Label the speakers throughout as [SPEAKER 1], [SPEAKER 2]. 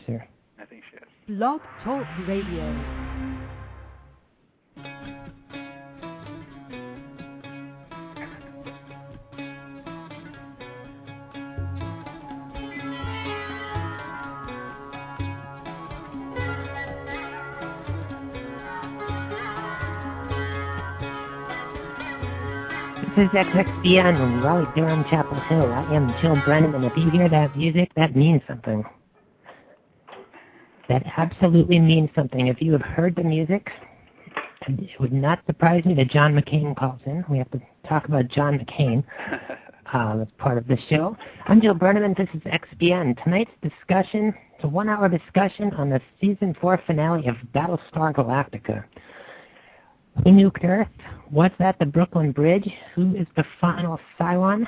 [SPEAKER 1] producer.
[SPEAKER 2] I think she is.
[SPEAKER 3] Blog Talk Radio.
[SPEAKER 1] This is XXBN in Raleigh-Durham, Chapel Hill. I am Jill Brennan, and if you hear that music, that means something. That absolutely means something. If you have heard the music, it would not surprise me that John McCain calls in. We have to talk about John McCain as part of the show. I'm Jill Brennan, and this is XBN. Tonight's discussion, it's a 1-hour discussion on the Season 4 finale of Battlestar Galactica. Who nuked Earth? Was that the Brooklyn Bridge? Who is the final Cylon?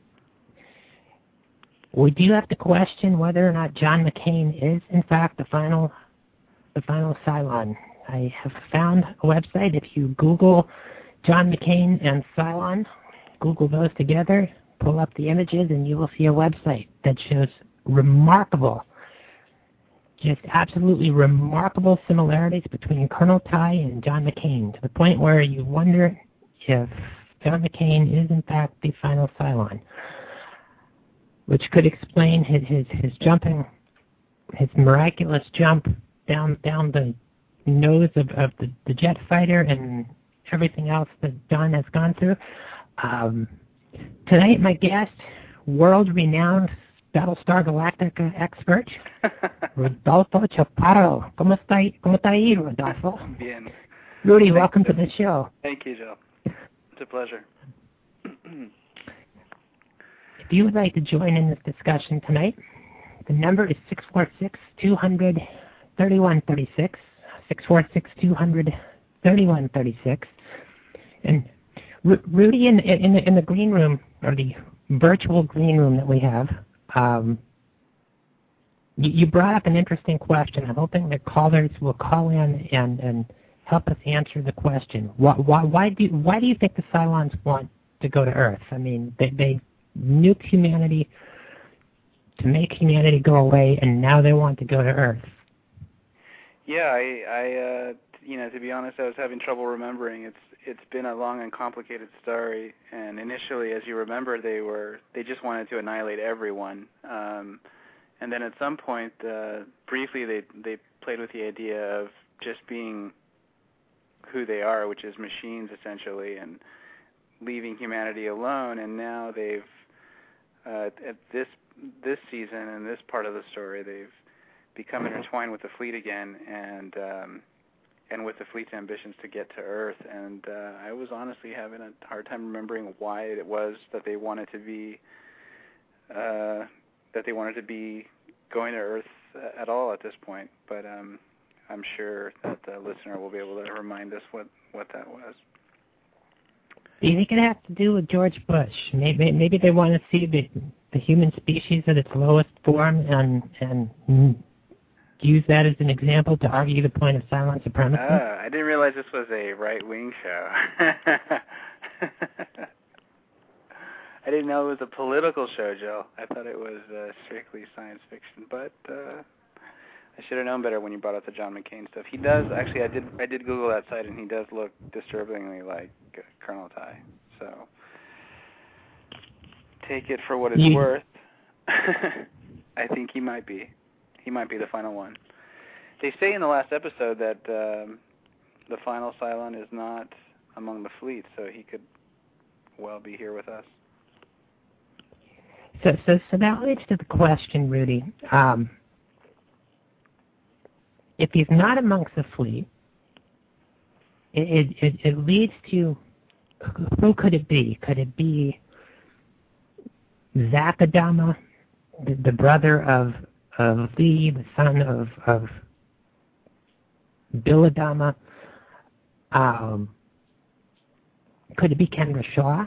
[SPEAKER 1] We do have to question whether or not John McCain is, in fact, the final Cylon. I have found a website. If you Google John McCain and Cylon, Google those together, pull up the images, and you will see a website that shows remarkable, just absolutely remarkable similarities between Colonel Ty and John McCain, to the point where you wonder if John McCain is, in fact, the final Cylon, which could explain his jumping, his miraculous jump down the nose of the jet fighter and everything else that John has gone through. Tonight, my guest, world-renowned Battlestar Galactica expert, Rodolfo Chaparro. ¿Cómo está ahí, Rodolfo?
[SPEAKER 2] Bien.
[SPEAKER 1] Rudy, welcome to the show.
[SPEAKER 2] Thank you, Joe. It's a pleasure.
[SPEAKER 1] If you would like to join in this discussion tonight, the number is 646-200-3136, 646-200-3136. And Rudy, in the green room, or the virtual green room that we have, you brought up an interesting question. I'm hoping that callers will call in and help us answer the question. Why do you think the Cylons want to go to Earth? I mean, they nuked humanity to make humanity go away, and now they want to go to Earth.
[SPEAKER 2] Yeah, I to be honest, I was having trouble remembering. It's been a long and complicated story, and initially, as you remember, they just wanted to annihilate everyone, and then at some point, briefly, they played with the idea of just being who they are, which is machines essentially, and leaving humanity alone. And now they've at this season and this part of the story, they've become intertwined with the fleet again, and with the fleet's ambitions to get to Earth. And I was honestly having a hard time remembering why it was that they wanted to be going to Earth at all at this point. But I'm sure that the listener will be able to remind us what that was.
[SPEAKER 1] Do you think it has to do with George Bush? Maybe they want to see the human species at its lowest form and use that as an example to argue the point of Cylon supremacy?
[SPEAKER 2] I didn't realize this was a right-wing show. I didn't know it was a political show, Joe. I thought it was strictly science fiction, but I should have known better when you brought up the John McCain stuff. He does, actually, I did Google that site, and he does look disturbingly like Colonel Ty. So take it for what it's worth. I think he might be. He might be the final one. They say in the last episode that the final Cylon is not among the fleet, so he could well be here with us.
[SPEAKER 1] So that leads to the question, Rudy. If he's not amongst the fleet, it leads to, who could it be? Could it be Zach Adama, the brother of Lee, the son of Bill Adama? Could it be Kendra Shaw?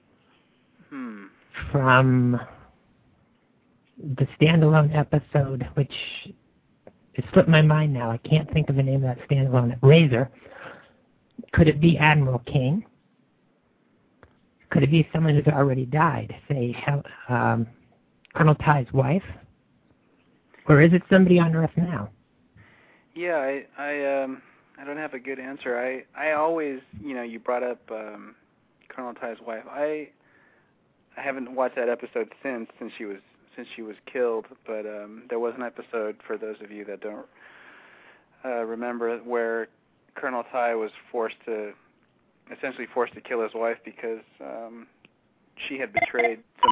[SPEAKER 1] From the standalone episode, which it slipped my mind now. I can't think of the name of that standalone. Razor. Could it be Admiral King? Could it be someone who's already died? Say, Colonel Ty's wife? Or is it somebody on Earth now?
[SPEAKER 2] Yeah, I don't have a good answer. I always, you brought up Colonel Ty's wife. I haven't watched that episode since she was killed, but there was an episode, for those of you that don't remember, where Colonel Ty was essentially forced to kill his wife because she had betrayed some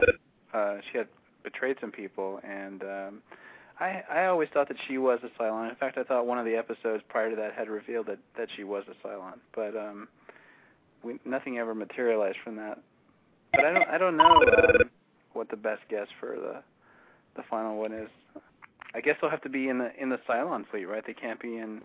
[SPEAKER 2] people. And I always thought that she was a Cylon. In fact, I thought one of the episodes prior to that had revealed that she was a Cylon, but nothing ever materialized from that. But I don't know what the best guess for the final one is. I guess they'll have to be in the Cylon fleet, right? They can't be in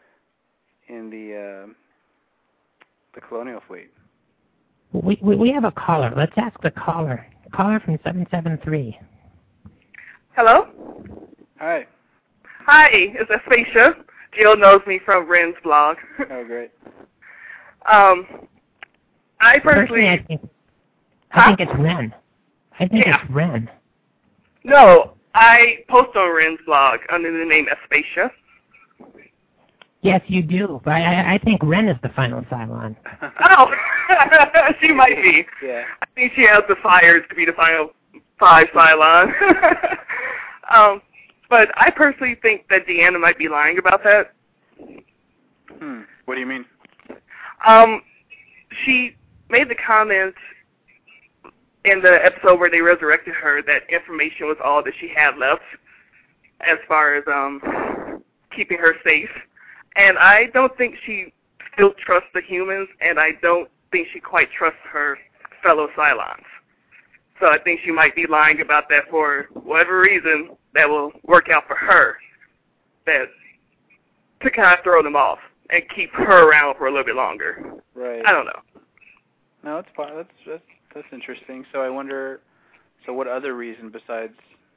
[SPEAKER 2] the Colonial fleet.
[SPEAKER 1] We have a caller. Let's ask the caller. Caller from 773.
[SPEAKER 4] Hello?
[SPEAKER 2] Hi.
[SPEAKER 4] Hi, it's Aspasia. Jill knows me from Ren's blog.
[SPEAKER 2] Oh, great.
[SPEAKER 4] I personally...
[SPEAKER 1] I think it's Ren. I think it's Ren.
[SPEAKER 4] No, I post on Ren's blog under the name Aspasia.
[SPEAKER 1] Yes, you do. But I think Ren is the final Cylon.
[SPEAKER 4] Oh, she might be.
[SPEAKER 2] Yeah.
[SPEAKER 4] I think she has the fires to be the final 5 Cylon. But I personally think that Deanna might be lying about that.
[SPEAKER 2] What do you mean?
[SPEAKER 4] She made the comment in the episode where they resurrected her that information was all that she had left as far as keeping her safe. And I don't think she still trusts the humans, and I don't think she quite trusts her fellow Cylons. So I think she might be lying about that for whatever reason that will work out for her, that to kind of throw them off and keep her around for a little bit longer.
[SPEAKER 2] Right.
[SPEAKER 4] I don't know.
[SPEAKER 2] No, it's fine. That's interesting. So I wonder, what other reason besides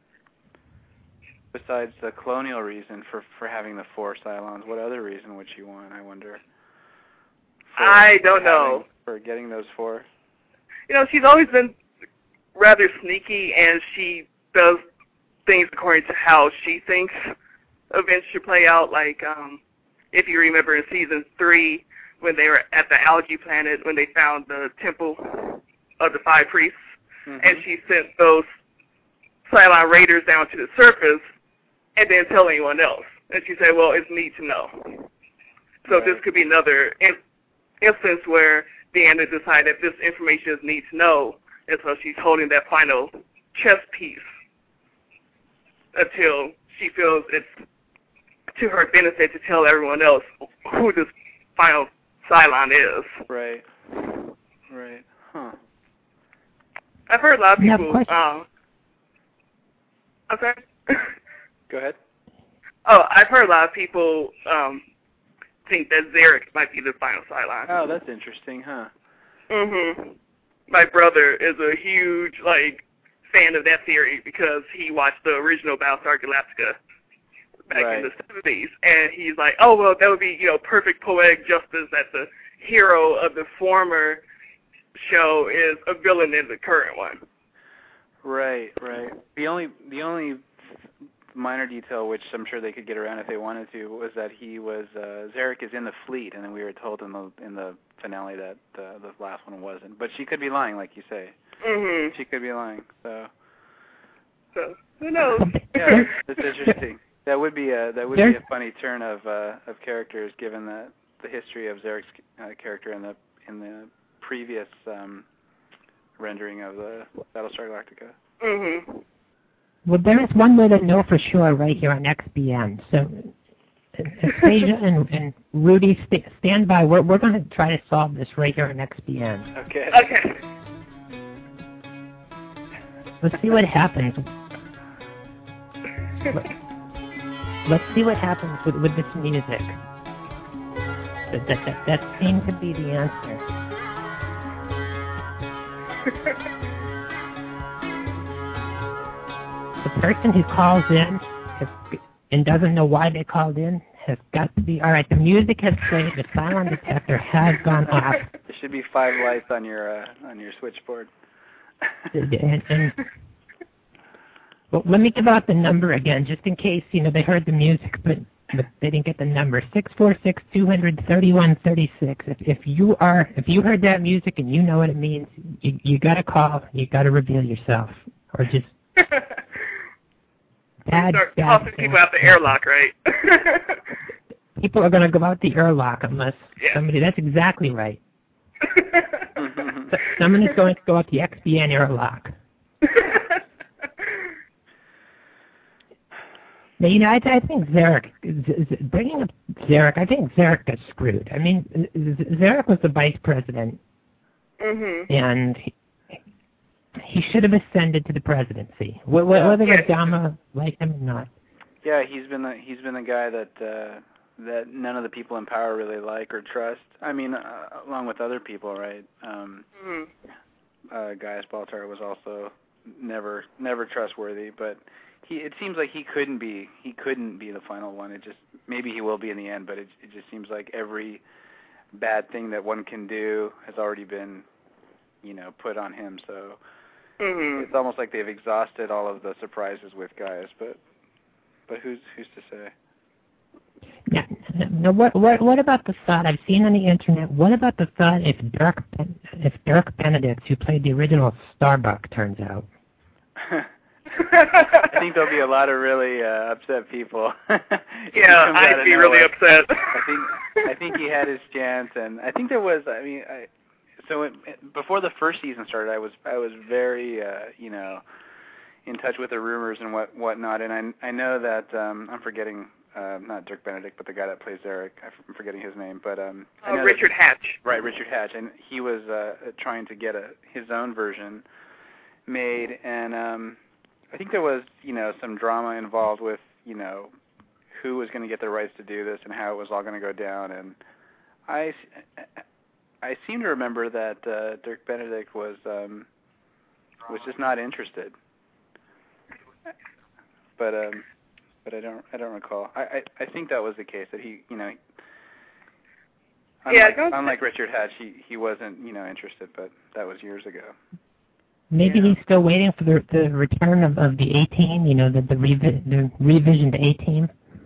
[SPEAKER 2] the colonial reason for having the 4 Cylons, what other reason would she want, I wonder?
[SPEAKER 4] I don't know.
[SPEAKER 2] For getting those 4?
[SPEAKER 4] She's always been rather sneaky, and she does things according to how she thinks events should play out. Like, if you remember in season 3, when they were at the algae planet, when they found the temple of the 5 priests, and she sent those Cylon raiders down to the surface and didn't tell anyone else. And she said, well, it's need to know. So this could be another instance where Deanna decided this information is need to know, and so she's holding that final chess piece until she feels it's to her benefit to tell everyone else who this final Cylon is.
[SPEAKER 2] Right. Huh.
[SPEAKER 4] I've heard a lot of people... okay.
[SPEAKER 2] Go ahead.
[SPEAKER 4] Oh, I've heard a lot of people think that Zarek might be the final Cylon.
[SPEAKER 2] Oh, that's interesting, huh?
[SPEAKER 4] My brother is a huge, fan of that theory because he watched the original Battlestar Galactica back in the 70s, and he's like, oh, well, that would be, perfect poetic justice that the hero of the former show is a villain in the current one. Right.
[SPEAKER 2] The only minor detail, which I'm sure they could get around if they wanted to, was that he was Zarek is in the fleet, and then we were told in the finale that the last one wasn't. But she could be lying, like you say. She could be lying. So
[SPEAKER 4] who knows?
[SPEAKER 2] Yeah, that's interesting. That would be a funny turn of characters, given the history of Zarek's character in the previous rendering of the Battlestar Galactica.
[SPEAKER 1] Well, there is one way to know for sure right here on XBN. So, Asia and Rudy, stand by. We're going to try to solve this right here on XBN.
[SPEAKER 2] Okay.
[SPEAKER 1] Let's see what happens. Let's see what happens with this music. That seemed to be the answer. The person who calls in and doesn't know why they called in has got to be... All right, the music has played. The Cylon detector has gone off.
[SPEAKER 2] There should be 5 lights on your switchboard.
[SPEAKER 1] And Well, let me give out the number again, just in case, they heard the music, but they didn't get the number. 646-200-3136. If you heard that music and you know what it means, you got to call. You got to reveal yourself, or just bad.
[SPEAKER 4] Start tossing people out the airlock, right?
[SPEAKER 1] People are going to go out the airlock unless somebody. That's exactly right. Someone is going to go out the XBN airlock. But, I think Zarek, bringing up Zarek, I think Zarek got screwed. I mean, Zarek was the vice president, and he should have ascended to the presidency, whether Obama liked him or not.
[SPEAKER 2] Yeah, he's been the guy that none of the people in power really like or trust. I mean, along with other people, right? Gaius Baltar was also never trustworthy, but it seems like he couldn't be the final one. It just, maybe he will be in the end, but it just seems like every bad thing that one can do has already been, put on him. So it's almost like they've exhausted all of the surprises with Gaius, but who's to say?
[SPEAKER 1] Yeah. Now, what about the thought I've seen on the internet? What about the thought if Dirk Benedict, who played the original Starbuck, turns out?
[SPEAKER 2] I think there'll be a lot of really upset people.
[SPEAKER 4] Yeah, I'd be really upset.
[SPEAKER 2] I think he had his chance, and I think there was. I mean, before the first season started, I was very in touch with the rumors and whatnot, and I know that I'm forgetting. Not Dirk Benedict, but the guy that plays Eric. I'm forgetting his name, but I know
[SPEAKER 4] Richard Hatch.
[SPEAKER 2] Right, Richard Hatch, and he was trying to get his own version made, and I think there was some drama involved with who was going to get the rights to do this and how it was all going to go down, and I seem to remember that Dirk Benedict was just not interested, but I don't recall. I think that was the case, that he, unlike Richard Hatch, he wasn't, interested, but that was years ago.
[SPEAKER 1] Maybe he's still waiting for the return of the A-Team, the revisioned A-Team.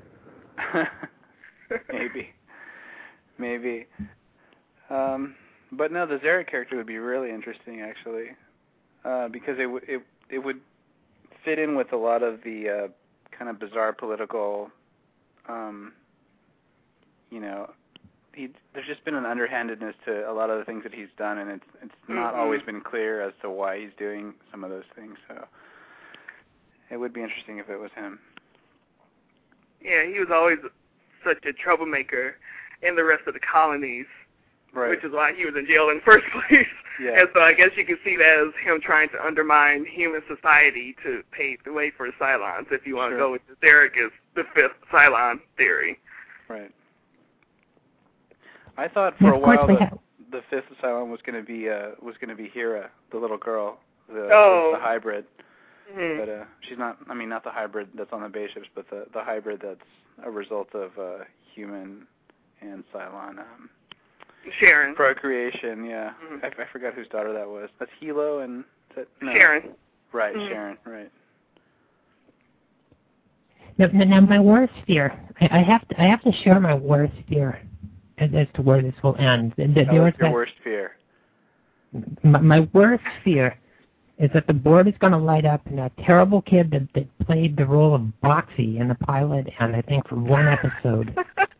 [SPEAKER 2] Maybe. But no, the Zarek character would be really interesting, actually, because it would fit in with a lot of the kind of bizarre political, there's just been an underhandedness to a lot of the things that he's done, and it's not always been clear as to why he's doing some of those things. So it would be interesting if it was him.
[SPEAKER 4] Yeah, he was always such a troublemaker in the rest of the colonies,
[SPEAKER 2] right,
[SPEAKER 4] which is why he was in jail in the first place.
[SPEAKER 2] Yeah.
[SPEAKER 4] And so I guess you can see that as him trying to undermine human society to pave the way for the Cylons, if you want to go with Derek is the fifth Cylon theory.
[SPEAKER 2] Right. I thought for a while that the fifth Cylon was going to be Hera, the little girl, the hybrid. Mm-hmm. But she's not. I mean, not the hybrid that's on the base ships, but the hybrid that's a result of human and Cylon.
[SPEAKER 4] Sharon.
[SPEAKER 2] Procreation, yeah. Mm-hmm. I forgot whose daughter that was. That's Helo and... No.
[SPEAKER 4] Sharon.
[SPEAKER 2] Right, mm-hmm. Sharon, right.
[SPEAKER 1] Now, my worst fear, I have to share my worst fear as to where this will end.
[SPEAKER 2] What's your worst fear?
[SPEAKER 1] My worst fear is that the board is going to light up, and that terrible kid that played the role of Boxy in the pilot, and I think for one episode...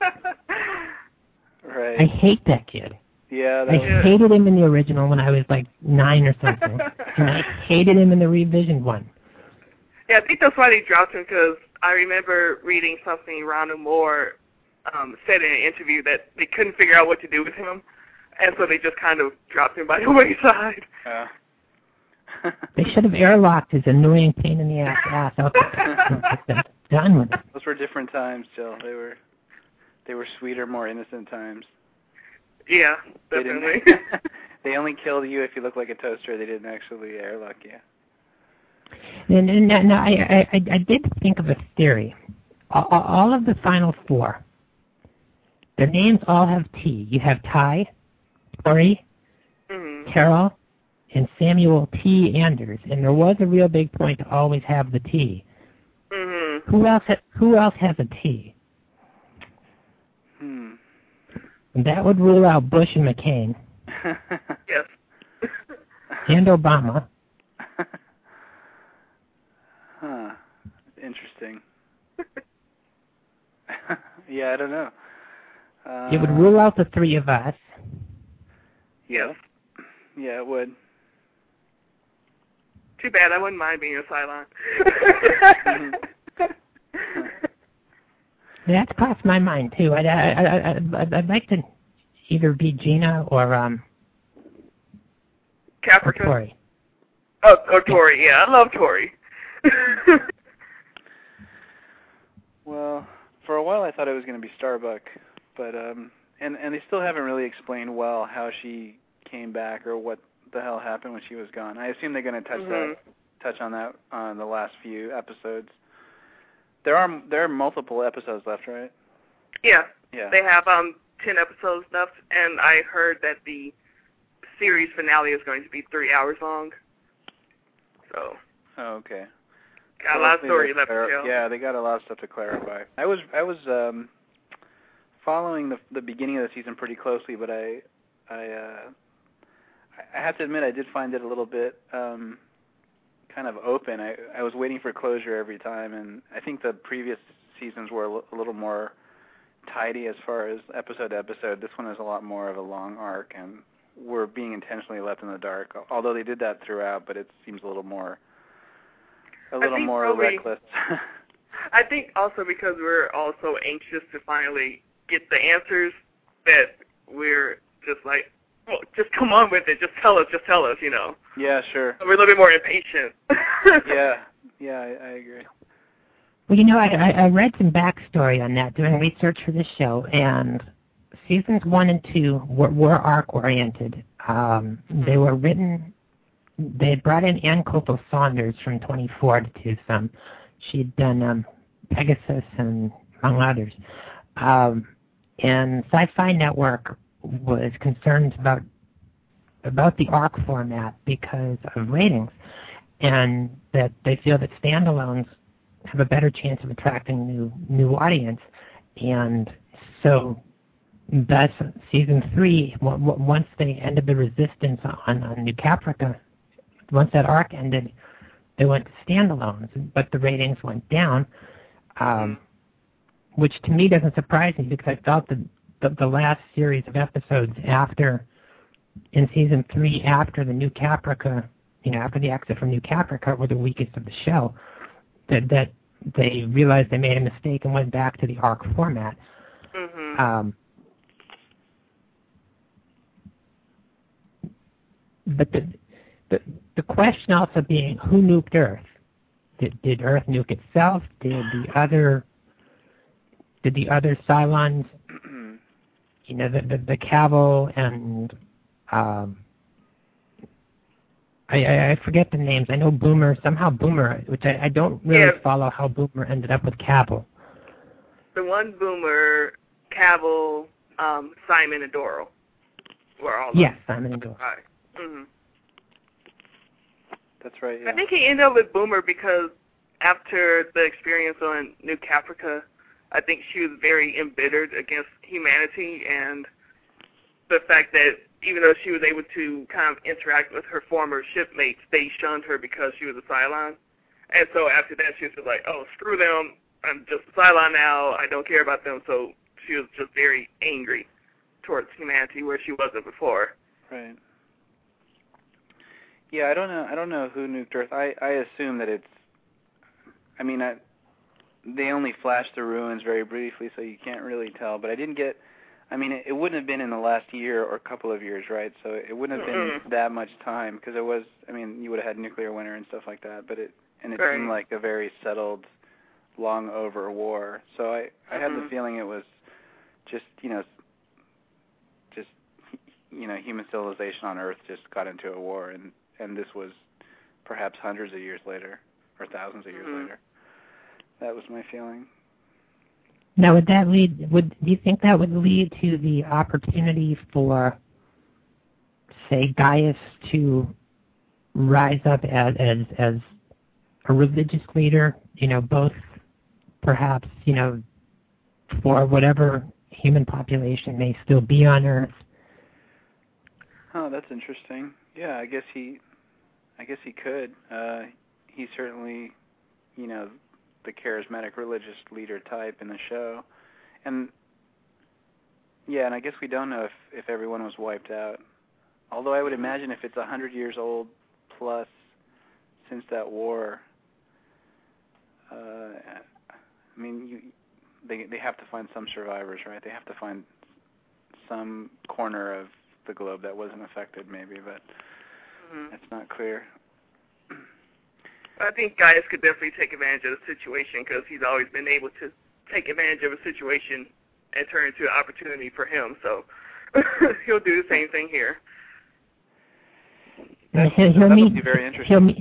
[SPEAKER 2] Right.
[SPEAKER 1] I hate that kid.
[SPEAKER 2] Yeah,
[SPEAKER 1] I hated him in the original when I was like 9 or something, and I hated him in the revisioned one.
[SPEAKER 4] Yeah, I think that's why they dropped him, because I remember reading something Ronald Moore said in an interview that they couldn't figure out what to do with him, and so they just kind of dropped him by the wayside.
[SPEAKER 2] Yeah.
[SPEAKER 1] They should have airlocked his annoying pain in the ass out there. Done with it.
[SPEAKER 2] Those were different times, Jill. They were sweeter, more innocent times.
[SPEAKER 4] Yeah, definitely.
[SPEAKER 2] They only killed you if you looked like a toaster. They didn't actually airlock you.
[SPEAKER 1] No, I did think of a theory. All of the final four, their names all have T. You have Ty, Tori, Carol, and Samuel T. Anders, and there was a real big point to always have the T.
[SPEAKER 4] Mm-hmm.
[SPEAKER 1] Who else has a T? And that would rule out Bush and McCain.
[SPEAKER 4] Yes.
[SPEAKER 1] And Obama.
[SPEAKER 2] Huh. Interesting. Yeah, I don't know.
[SPEAKER 1] It would rule out the three of us.
[SPEAKER 2] Yes. Yeah, it would.
[SPEAKER 4] Too bad. I wouldn't mind being a Cylon.
[SPEAKER 1] That's crossed my mind too. I'd like to either be Gina or
[SPEAKER 4] Caprica.
[SPEAKER 1] Tori.
[SPEAKER 4] Oh, Tori. Yeah, I love Tori.
[SPEAKER 2] Well, for a while I thought it was going to be Starbuck, but and they still haven't really explained well how she came back or what the hell happened when she was gone. I assume they're going to touch on that on the last few episodes. There are multiple episodes left, right?
[SPEAKER 4] Yeah.
[SPEAKER 2] Yeah.
[SPEAKER 4] They have 10 episodes left, and I heard that the series finale is going to be 3 hours long. So.
[SPEAKER 2] Oh, okay.
[SPEAKER 4] Got a lot of story left to tell.
[SPEAKER 2] Yeah, they got a lot of stuff to clarify. I was following the beginning of the season pretty closely, but I have to admit I did find it a little bit kind of open. I was waiting for closure every time, and I think the previous seasons were a little more tidy as far as episode to episode. This one is a lot more of a long arc, and we're being intentionally left in the dark. Although they did that throughout, but it seems a little more reckless.
[SPEAKER 4] I think also because we're all so anxious to finally get the answers that we're just like, well, just come on with it. Just tell us, you know.
[SPEAKER 2] Yeah, sure.
[SPEAKER 4] We're a little bit more impatient.
[SPEAKER 2] Yeah, I agree.
[SPEAKER 1] Well, you know, I read some backstory on that doing research for this show, and seasons 1 and 2 were arc-oriented. They were written. They had brought in Ann Copel Saunders from 24 to do some. She'd done Pegasus and among others. And Sci-Fi Network was concerned about the arc format because of ratings, and that they feel that standalones have a better chance of attracting new audience. And so thus season 3, once they ended the resistance on New Caprica, once that arc ended, they went to standalones, but the ratings went down, which to me doesn't surprise me because I felt that the last series of episodes in season 3, after the New Caprica, after the exit from New Caprica, were the weakest of the show. That they realized they made a mistake and went back to the arc format.
[SPEAKER 4] Mm-hmm.
[SPEAKER 1] But the question also being, who nuked Earth? Did Earth nuke itself? Did the other Cylons, the Cavil and I forget the names. I know Boomer, which I don't really follow how Boomer ended up with Cavil.
[SPEAKER 4] The one Boomer, Cavil, Simon, and Doro were all.
[SPEAKER 1] Yes, Simon and Doro.
[SPEAKER 4] Right. Mm-hmm.
[SPEAKER 2] That's right, yeah.
[SPEAKER 4] I think he ended up with Boomer because after the experience on New Caprica, I think she was very embittered against humanity and the fact that even though she was able to kind of interact with her former shipmates, they shunned her because she was a Cylon. And so after that, she was just like, oh, screw them. I'm just a Cylon now. I don't care about them. So she was just very angry towards humanity where she wasn't before.
[SPEAKER 2] Right. Yeah, I don't know who nuked Earth. I assume that it's. I mean, they only flashed the ruins very briefly, so you can't really tell. But I didn't get. I mean, it wouldn't have been in the last year or couple of years, right? So it wouldn't have been that much time because it was. I mean, you would have had nuclear winter and stuff like that. But it seemed like a very settled, long over war. So I had the feeling it was just human civilization on Earth just got into a war and this was perhaps hundreds of years later or thousands of years later. That was my feeling.
[SPEAKER 1] Now, do you think that would lead to the opportunity for, say, Gaius to rise up as a religious leader, both perhaps, for whatever human population may still be on Earth.
[SPEAKER 2] Oh, that's interesting. Yeah, I guess he could. He's certainly, the charismatic religious leader type in the show. And yeah, and I guess we don't know if everyone was wiped out. Although I would imagine if it's 100 years old plus since that war, they have to find some survivors, right? They have to find some corner of the globe that wasn't affected, maybe, but it's not clear.
[SPEAKER 4] I think Gaius could definitely take advantage of the situation because he's always been able to take advantage of a situation and turn it into an opportunity for him. So he'll do the same thing here.
[SPEAKER 1] He'll
[SPEAKER 2] be very interesting.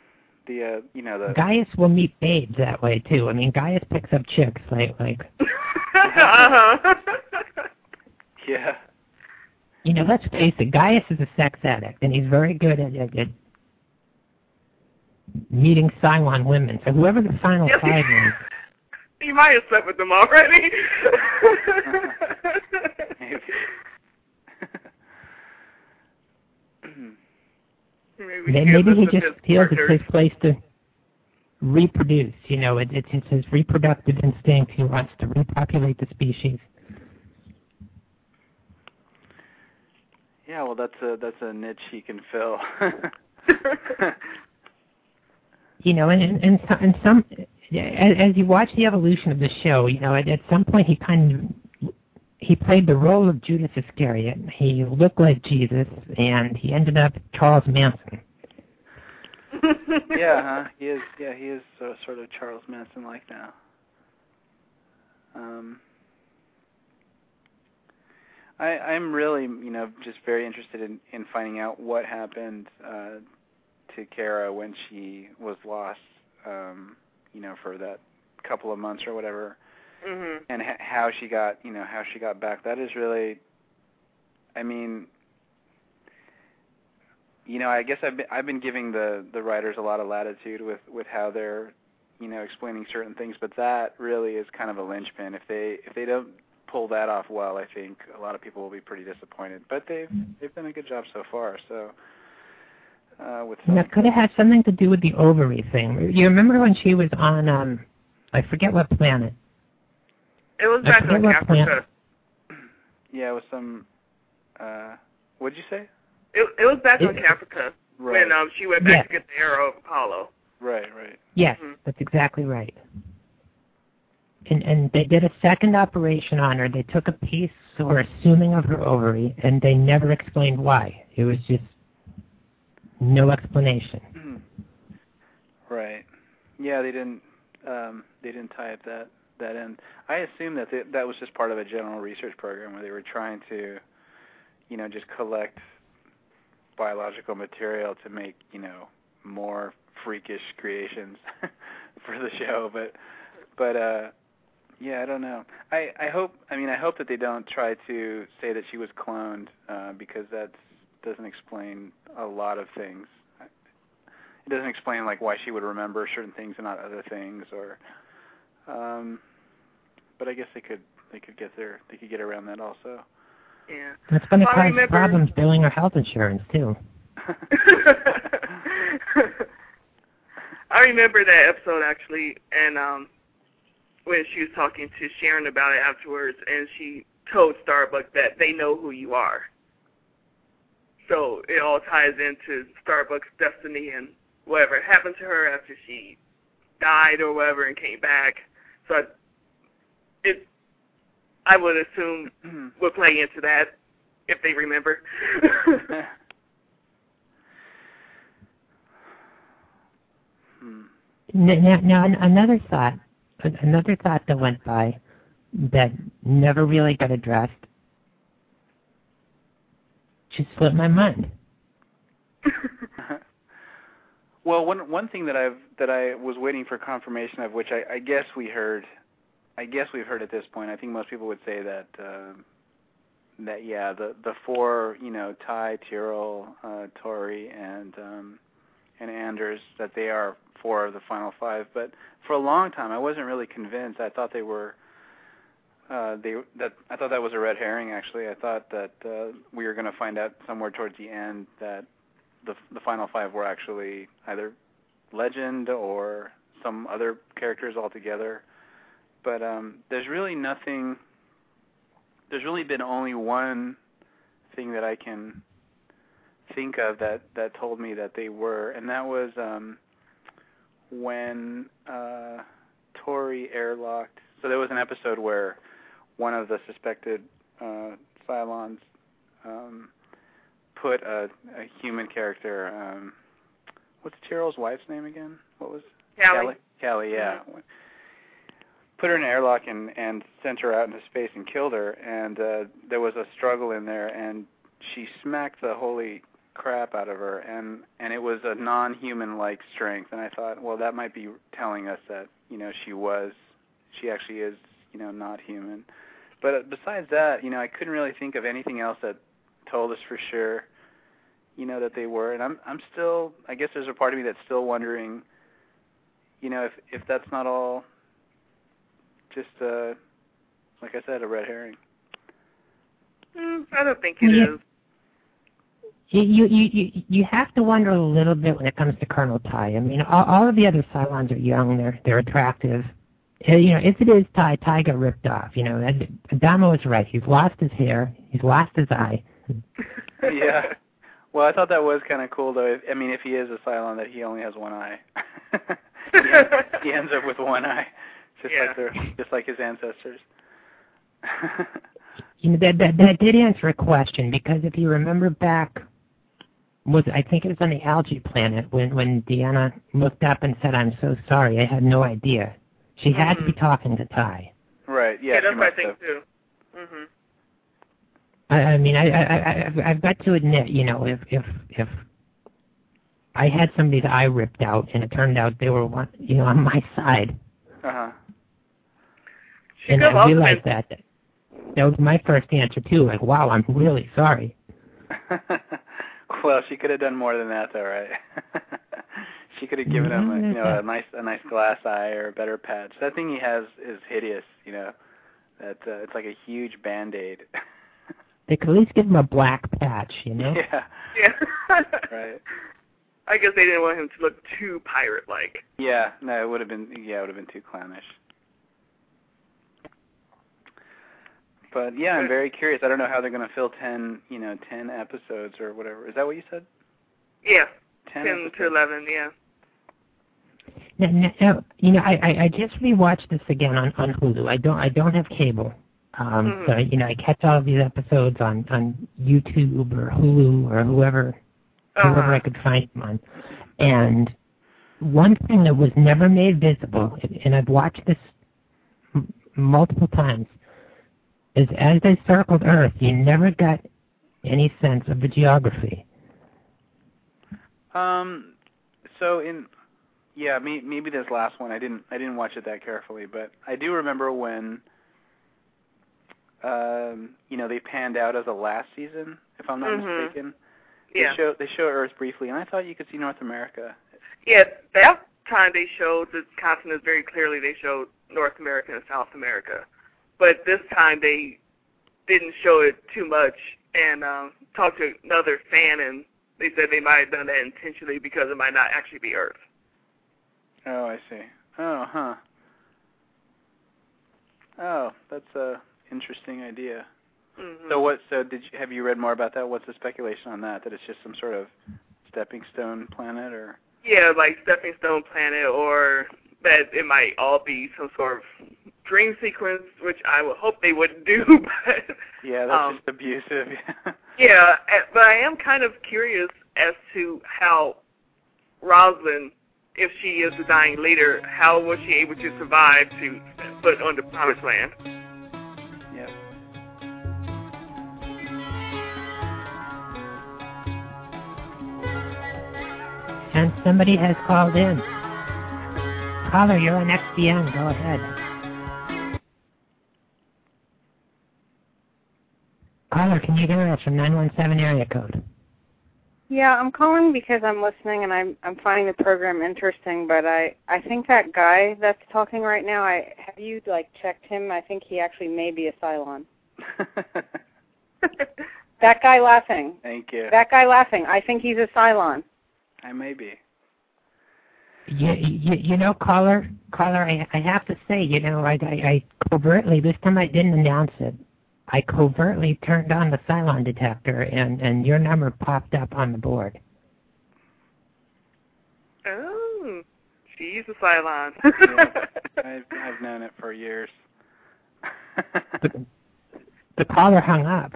[SPEAKER 1] Gaius will meet babes that way too. I mean, Gaius picks up chicks like.
[SPEAKER 4] Uh-huh.
[SPEAKER 2] Yeah.
[SPEAKER 1] Let's face it. Gaius is a sex addict, and he's very good at meeting Cylon women. So whoever the final five is.
[SPEAKER 4] You might have slept with them already.
[SPEAKER 1] Maybe he just feels it's his place to reproduce. It's his reproductive instinct. He wants to repopulate the species.
[SPEAKER 2] Yeah, well, that's a niche he can fill.
[SPEAKER 1] And some, as you watch the evolution of the show, at some point he played the role of Judas Iscariot. He looked like Jesus, and he ended up Charles Manson.
[SPEAKER 2] Yeah, huh? He is. Yeah, he is sort of Charles Manson-like now. I'm really, just very interested in finding out what happened to Kara when she was lost, for that couple of months or whatever, and how she got back. That is really, I guess I've been giving the writers a lot of latitude with how they're, explaining certain things, but that really is kind of a linchpin. If they don't pull that off well, I think a lot of people will be pretty disappointed. But they've done a good job so far. So
[SPEAKER 1] that could have had something to do with the ovary thing. You remember when she was on I forget what planet.
[SPEAKER 4] It was back on Caprica.
[SPEAKER 2] Yeah, it was some. What did you say?
[SPEAKER 4] It was back on Caprica when she went back to get the arrow of Apollo.
[SPEAKER 2] Right.
[SPEAKER 1] Yes, that's exactly right. And they did a second operation on her. They took a piece or assuming of her ovary, and they never explained why. It was just no explanation.
[SPEAKER 2] Right. Yeah, they didn't tie up that end. I assume that that was just part of a general research program where they were trying to, just collect biological material to make, more freakish creations for the show. But yeah, I don't know. I hope that they don't try to say that she was cloned because that doesn't explain a lot of things. It doesn't explain like why she would remember certain things and not other things, or. But I guess they could get around that also.
[SPEAKER 4] Yeah.
[SPEAKER 1] It's going to cause problems billing her health insurance too.
[SPEAKER 4] I remember that episode actually, and when she was talking to Sharon about it afterwards, and she told Starbuck that they know who you are. So it all ties into Starbuck's destiny and whatever happened to her after she died or whatever and came back. So I would assume would play into that if they remember.
[SPEAKER 1] Now, another thought that went by that never really got addressed just slipped my mind.
[SPEAKER 2] Well, one thing that I was waiting for confirmation of, which I guess we've heard at this point. I think most people would say that the four, Ty, Tyrell, Tori, and and Anders, that they are 4 of the final 5. But for a long time, I wasn't really convinced. I thought they were. I thought that was a red herring. Actually, I thought that we were going to find out somewhere towards the end that the final 5 were actually either Legend or some other characters altogether. But there's really nothing. There's really been only one thing that I can think of that told me that they were, and that was when Tori airlocked. So there was an episode where one of the suspected Cylons put a human character. What's Tyrell's wife's name again? What was
[SPEAKER 4] Callie?
[SPEAKER 2] Callie, yeah. Mm-hmm. Put her in an airlock and sent her out into space and killed her. And there was a struggle in there, and she smacked the holy crap out of her, and it was a non-human-like strength. And I thought, well, that might be telling us that she actually is, not human. But besides that, I couldn't really think of anything else that told us for sure, that they were. And I'm still, I guess there's a part of me that's still wondering, if that's not all just, like I said, a red herring.
[SPEAKER 4] I don't think it is.
[SPEAKER 1] You have to wonder a little bit when it comes to Colonel Ty. I mean, all of the other Cylons are young, they're attractive. If it is Ty got ripped off. Adamo is right. He's lost his hair. He's lost his eye.
[SPEAKER 2] Yeah. Well, I thought that was kind of cool, though. I mean, if he is a Cylon, that he only has one eye. he ends up with one eye, just like his ancestors.
[SPEAKER 1] That did answer a question, because if you remember back, I think it was on the algae planet when Deanna looked up and said, "I'm so sorry, I had no idea." She had to be talking to Ty.
[SPEAKER 2] Right. Yeah.
[SPEAKER 4] That's what I think too. Mhm.
[SPEAKER 1] I mean, I've got to admit, if I had somebody's eye ripped out and it turned out they were on my side, and I realized that was my first answer too. Like, wow, I'm really sorry.
[SPEAKER 2] Well, she could have done more than that, though, right? She could have given him, a nice glass eye or a better patch. That thing he has is hideous. That it's like a huge Band-Aid.
[SPEAKER 1] They could at least give him a black patch,
[SPEAKER 2] Yeah.
[SPEAKER 4] Yeah.
[SPEAKER 2] Right.
[SPEAKER 4] I guess they didn't want him to look too pirate-like.
[SPEAKER 2] Yeah. No, it would have been too clownish. But yeah, I'm very curious. I don't know how they're going to fill 10 episodes or whatever. Is that what you said?
[SPEAKER 4] Yeah.
[SPEAKER 2] 10
[SPEAKER 4] to 11, yeah.
[SPEAKER 1] Now, I just rewatched this again on Hulu. I don't have cable. So, I catch all of these episodes on YouTube or Hulu or whoever I could find them on. And one thing that was never made visible, and I've watched this multiple times, is as they circled Earth, you never got any sense of the geography.
[SPEAKER 2] Maybe this last one I didn't watch it that carefully, but I do remember when they panned out as the last season, if I'm not mistaken.
[SPEAKER 4] Yeah.
[SPEAKER 2] They show Earth briefly, and I thought you could see North America.
[SPEAKER 4] Yeah, that time they showed the continents very clearly. They showed North America and South America. But this time they didn't show it too much, and talked to another fan, and they said they might have done that intentionally because it might not actually be Earth.
[SPEAKER 2] Oh, I see. Oh, huh. Oh, that's a interesting idea.
[SPEAKER 4] Mm-hmm.
[SPEAKER 2] So have you read more about that? What's the speculation on that? That it's just some sort of stepping stone planet, or?
[SPEAKER 4] Yeah, like stepping stone planet, or that it might all be some sort of dream sequence, which I would hope they wouldn't do. But
[SPEAKER 2] yeah, that's just abusive.
[SPEAKER 4] Yeah, but I am kind of curious as to how Rosalind, if she is the dying leader, how was she able to survive to put on the Promised Land?
[SPEAKER 2] Yep.
[SPEAKER 1] And somebody has called in. Caller, you're on XBN. Go ahead. Caller, can you hear us from 917 area code?
[SPEAKER 5] Yeah, I'm calling because I'm listening and I'm finding the program interesting, but I think that guy that's talking right now, have you checked him? I think he actually may be a Cylon. That guy laughing.
[SPEAKER 2] Thank you.
[SPEAKER 5] That guy laughing. I think he's a Cylon.
[SPEAKER 2] I may be.
[SPEAKER 1] Caller, I have to say, I covertly, this time I didn't announce it, I covertly turned on the Cylon detector, and your number popped up on the board.
[SPEAKER 4] Oh, she's a Cylon.
[SPEAKER 2] Yeah, I've known it for years.
[SPEAKER 1] The caller hung up.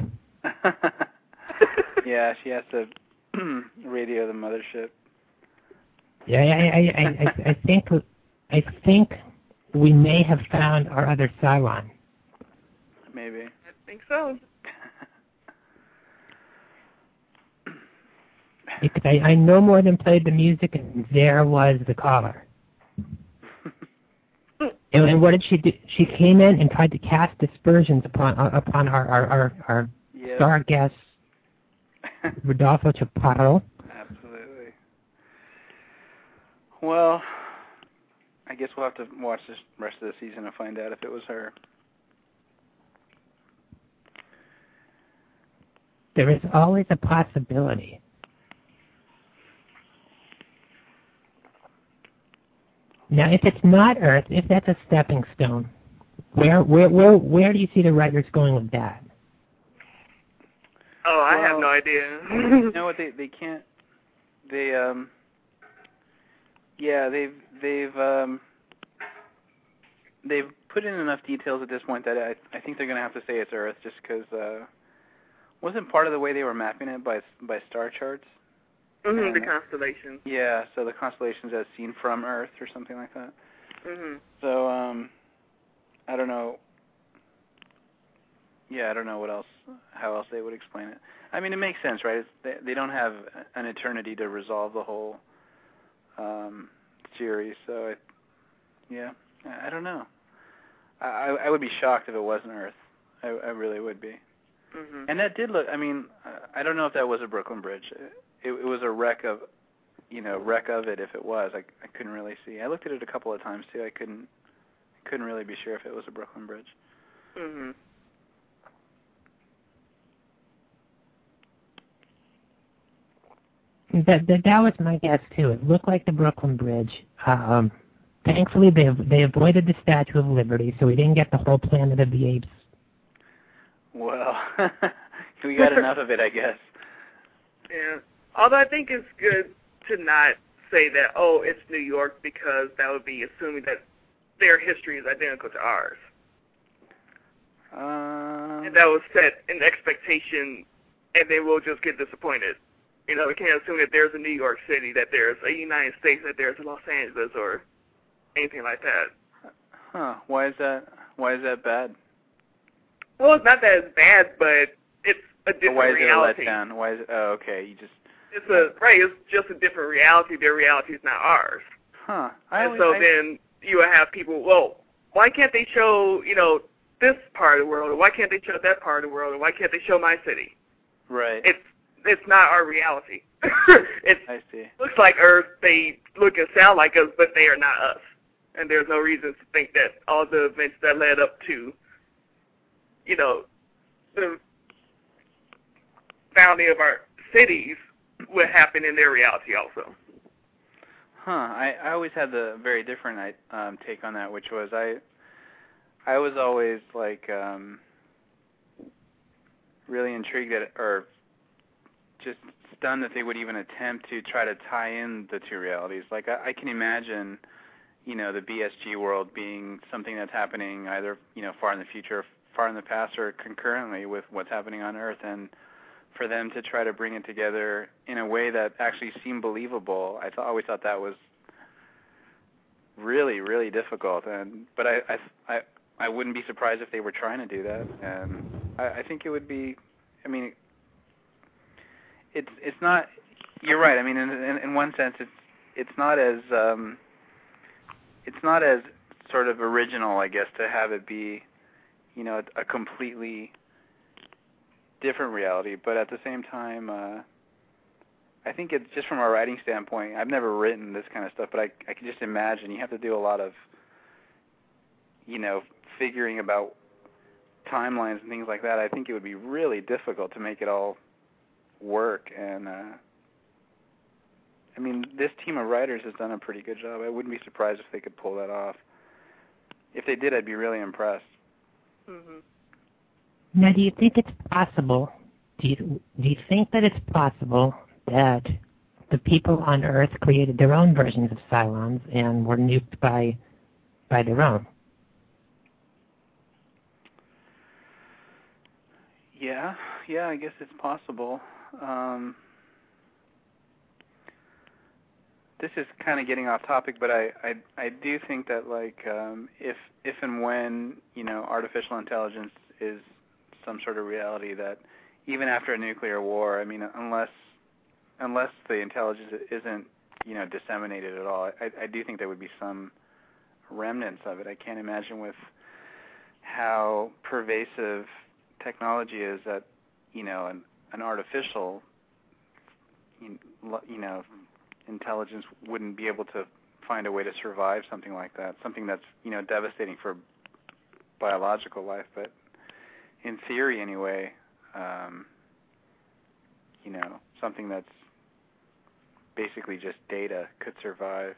[SPEAKER 2] Yeah, she has to radio the mothership.
[SPEAKER 1] Yeah, I think we may have found our other Cylon.
[SPEAKER 2] Maybe.
[SPEAKER 4] I think so.
[SPEAKER 1] I no more than played the music, and there was the caller. And what did she do? She came in and tried to cast dispersions upon our star guest, Rodolfo Chaparro.
[SPEAKER 2] Absolutely. Well, I guess we'll have to watch this rest of the season to find out if it was her.
[SPEAKER 1] There is always a possibility. Now, if it's not Earth, if that's a stepping stone, where do you see the writers going with that?
[SPEAKER 4] Oh, I have no idea.
[SPEAKER 2] You know what? They can't. They've put in enough details at this point that I think they're going to have to say it's Earth, just because wasn't part of the way they were mapping it by star charts.
[SPEAKER 4] The constellations.
[SPEAKER 2] Yeah, so the constellations as seen from Earth or something like that. So I don't know. Yeah, I don't know how else they would explain it. I mean, it makes sense, right? They don't have an eternity to resolve the whole series, so I don't know. I would be shocked if it wasn't Earth. I really would be. And that did look. I mean, I don't know if that was a Brooklyn Bridge. It was a wreck of it. If it was, I couldn't really see. I looked at it a couple of times too. I couldn't really be sure if it was a Brooklyn Bridge.
[SPEAKER 1] That was my guess too. It looked like the Brooklyn Bridge. Thankfully, they avoided the Statue of Liberty, so we didn't get the whole Planet of the Apes.
[SPEAKER 2] Well, we got enough of it, I guess.
[SPEAKER 4] Yeah. Although I think it's good to not say that, oh, it's New York, because that would be assuming that their history is identical to ours. And that was set an expectation, and then we'll just get disappointed. We can't assume that there's a New York City, that there's a United States, that there's a Los Angeles, or anything like that.
[SPEAKER 2] Huh. Why is that bad?
[SPEAKER 4] Well, it's not that it's bad, but it's a different reality.
[SPEAKER 2] Why is it a letdown? Why is it? Oh, okay.
[SPEAKER 4] It's just a different reality. Their reality is not ours.
[SPEAKER 2] Huh.
[SPEAKER 4] Then you would have people, well, why can't they show, this part of the world, or why can't they show that part of the world, or why can't they show my city?
[SPEAKER 2] Right.
[SPEAKER 4] It's not our reality.
[SPEAKER 2] I see.
[SPEAKER 4] Looks like Earth. They look and sound like us, but they are not us. And there's no reason to think that all the events that led up to, the founding of our cities would happen in their reality also.
[SPEAKER 2] Huh. I always had the very different take on that, which was I was always really intrigued or just stunned that they would even attempt to try to tie in the two realities. Like I can imagine, the BSG world being something that's happening either far in the future, far in the past, or concurrently with what's happening on Earth, and for them to try to bring it together in a way that actually seemed believable, always thought that was really, really difficult. But I wouldn't be surprised if they were trying to do that, and I think it would be. I mean, it's not. You're right. I mean, in one sense, it's not as sort of original, I guess, to have it be, a completely different reality. But at the same time, I think it's just from a writing standpoint. I've never written this kind of stuff, but I can just imagine you have to do a lot of, figuring about timelines and things like that. I think it would be really difficult to make it all work. And this team of writers has done a pretty good job. I wouldn't be surprised if they could pull that off. If they did, I'd be really impressed.
[SPEAKER 4] Mm-hmm.
[SPEAKER 1] Now, do you think it's possible? Do you think that it's possible that the people on Earth created their own versions of Cylons and were nuked by their own?
[SPEAKER 2] Yeah, I guess it's possible. This is kind of getting off topic, but I do think that if and when artificial intelligence is some sort of reality, that even after a nuclear war, unless the intelligence isn't disseminated at all, I do think there would be some remnants of it. I can't imagine with how pervasive technology is that an artificial intelligence wouldn't be able to find a way to survive something like that, something that's devastating for biological life. But in theory, anyway, something that's basically just data could survive.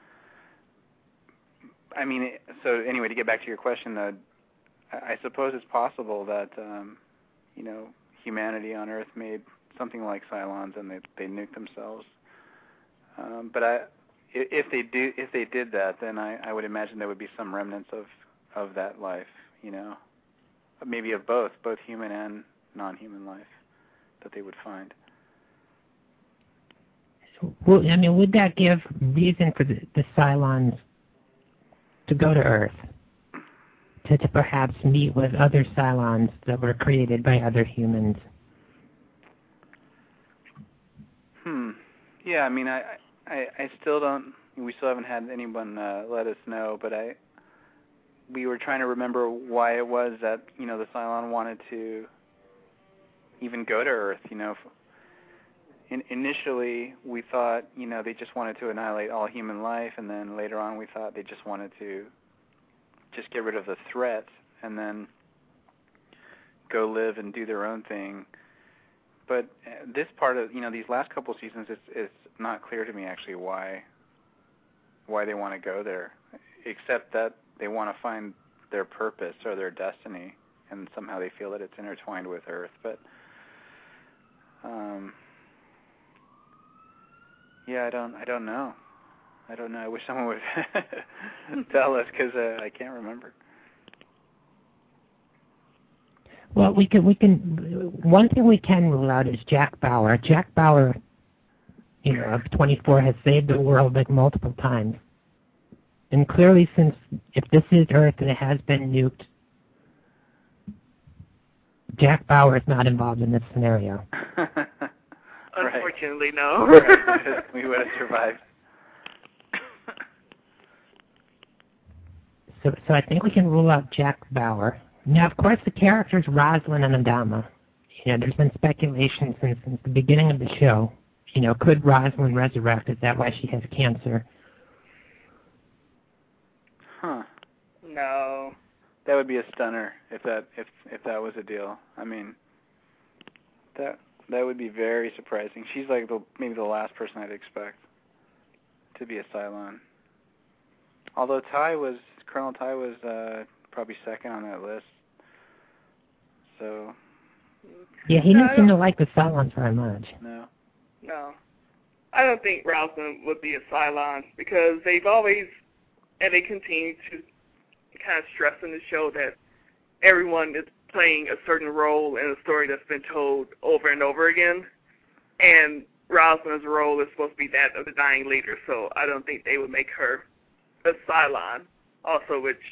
[SPEAKER 2] So anyway, to get back to your question, though, I suppose it's possible that humanity on Earth made something like Cylons and they nuked themselves. But if they did that, then I would imagine there would be some remnants of that life, maybe of both human and non-human life that they would find.
[SPEAKER 1] Well, would that give reason for the Cylons to go to Earth, to perhaps meet with other Cylons that were created by other humans?
[SPEAKER 2] Yeah, I still don't. We still haven't had anyone let us know, but we were trying to remember why it was that the Cylon wanted to even go to Earth. Initially we thought they just wanted to annihilate all human life, and then later on we thought they just wanted to just get rid of the threat and then go live and do their own thing. But this part of these last couple seasons, it's not clear to me actually why they want to go there, except that they want to find their purpose or their destiny, and somehow they feel that it's intertwined with Earth. But yeah, I don't know. I wish someone would tell us, because I can't remember.
[SPEAKER 1] Well, we can. One thing we can rule out is Jack Bauer. Jack Bauer, of 24, has saved the world multiple times. And clearly, since if this is Earth and it has been nuked, Jack Bauer is not involved in this scenario.
[SPEAKER 4] Unfortunately, no.
[SPEAKER 2] Right. We would have survived.
[SPEAKER 1] So I think we can rule out Jack Bauer. Now, of course, the characters Rosalind and Adama. There's been speculation since the beginning of the show. Could Rosalind resurrect? Is that why she has cancer?
[SPEAKER 2] Huh.
[SPEAKER 4] No.
[SPEAKER 2] That would be a stunner if that was a deal. That would be very surprising. She's maybe the last person I'd expect to be a Cylon. Although Colonel Ty was probably second on that list. So.
[SPEAKER 1] Yeah, he didn't seem to like the Cylons very much.
[SPEAKER 2] No.
[SPEAKER 4] I don't think Rosalind would be a Cylon, because they've always, and they continue to kind of stress in the show that everyone is playing a certain role in a story that's been told over and over again, and Rosalind's role is supposed to be that of the dying leader, so I don't think they would make her a Cylon. Also, which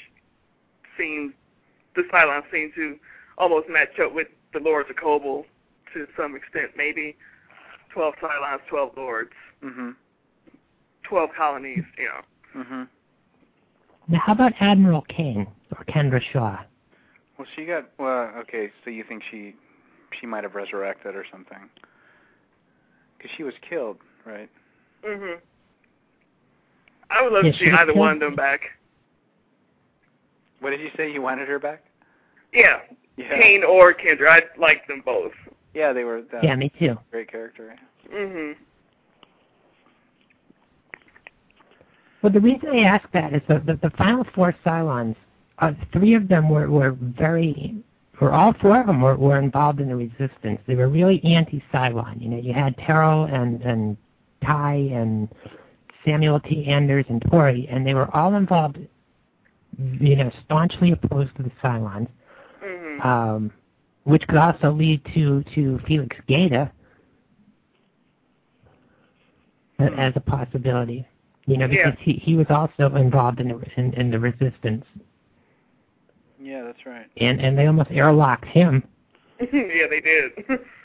[SPEAKER 4] the Cylons seem to almost match up with the Lords of Kobol to some extent, maybe. 12 Cylons, 12 Lords.
[SPEAKER 2] Mm-hmm.
[SPEAKER 4] 12 colonies,
[SPEAKER 2] Mm-hmm.
[SPEAKER 1] Now, how about Admiral Kane or Kendra Shaw?
[SPEAKER 2] Well, okay, so you think she might have resurrected or something? Because she was killed, right?
[SPEAKER 4] Mhm. I would love to see either one of them back.
[SPEAKER 2] What did you say? You wanted her back?
[SPEAKER 4] Yeah. Kane or Kendra. I like them both.
[SPEAKER 2] Yeah, they were.
[SPEAKER 1] Yeah, me too.
[SPEAKER 2] Great character.
[SPEAKER 4] Mhm.
[SPEAKER 1] Well, the reason I ask that is the final four Cylons, 3 of them were all 4 of them were involved in the Resistance. They were really anti-Cylon. You know, you had Terrell and Ty and Samuel T. Anders and Tori, and they were all involved, you know, staunchly opposed to the Cylons, which could also lead to Felix Gaeta as a possibility. You know, because he was also involved in the Resistance.
[SPEAKER 2] Yeah, that's right.
[SPEAKER 1] And they almost airlocked him.
[SPEAKER 4] Yeah, they did.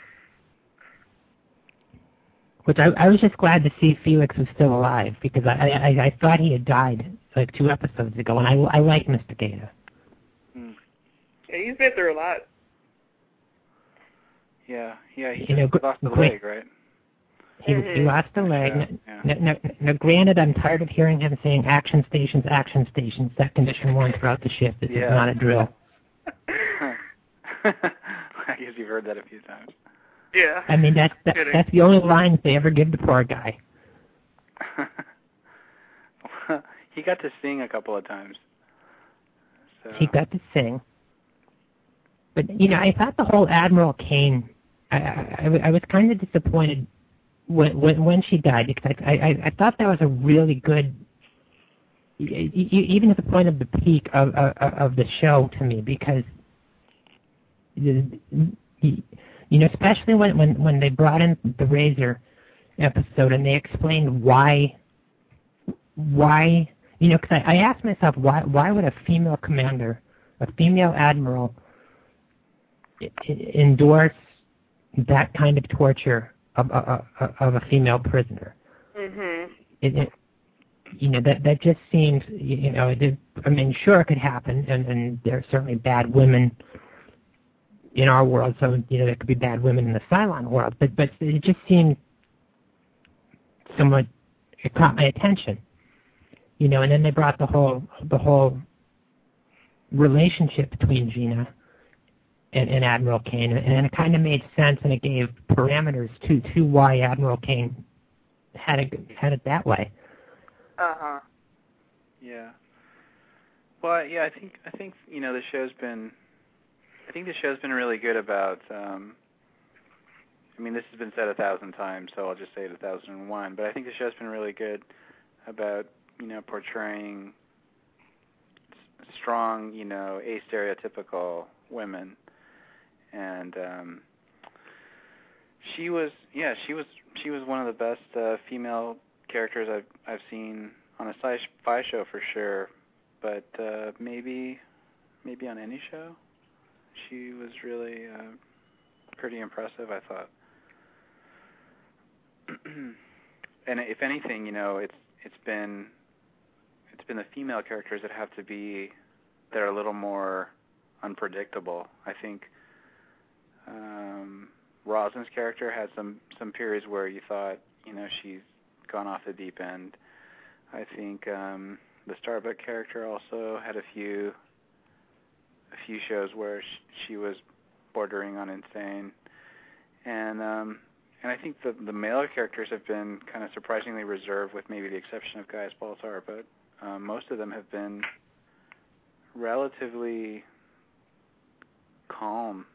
[SPEAKER 1] Which I was just glad to see Felix was still alive, because I thought he had died like 2 episodes ago, and I like Mr. Gaeta.
[SPEAKER 2] Hmm.
[SPEAKER 4] Yeah, he's been through a lot.
[SPEAKER 2] Yeah, he lost a leg, right?
[SPEAKER 1] He lost a leg. Now, granted, I'm tired of hearing him saying action stations, set condition 1 throughout the shift. This is not a drill.
[SPEAKER 2] I guess you've heard that a few times.
[SPEAKER 4] Yeah.
[SPEAKER 1] I mean, that's the only lines they ever give the poor guy.
[SPEAKER 2] He got to sing a couple of times. So.
[SPEAKER 1] He got to sing. But, you know, I thought the whole Admiral Kane, I was kind of disappointed when she died, because I thought that was a really good, even at the point of the peak of the show to me, because you know, especially when they brought in the Razor episode and they explained why, you know, because I asked myself, why would a female commander, a female admiral, endorse that kind of torture of a female prisoner?
[SPEAKER 4] Mhm.
[SPEAKER 1] You know, that just seems, you know, I mean, sure, it could happen, and there are certainly bad women in our world, so, you know, there could be bad women in the Cylon world, but it just seemed somewhat, it caught my attention, you know, and then they brought the whole relationship between Gina and Admiral Kane, and it kind of made sense, and it gave parameters to why Admiral Kane had it that way.
[SPEAKER 4] Uh-huh.
[SPEAKER 2] Yeah. Well, yeah, I think you know, the show's been really good about, I mean, this has been said 1,000 times, so I'll just say it 1,001, but I think the show's been really good about, you know, portraying strong, you know, astereotypical women. And she was one of the best female characters I've seen on a sci-fi show for sure, but maybe on any show. She was really pretty impressive, I thought. And if anything, you know, it's been the female characters that are a little more unpredictable. I think Rosalind's character had some periods where you thought, you know, she's gone off the deep end. I think the Starbuck character also had a few shows where she was bordering on insane, and I think the male characters have been kind of surprisingly reserved, with maybe the exception of Gaius Baltar, but most of them have been relatively calm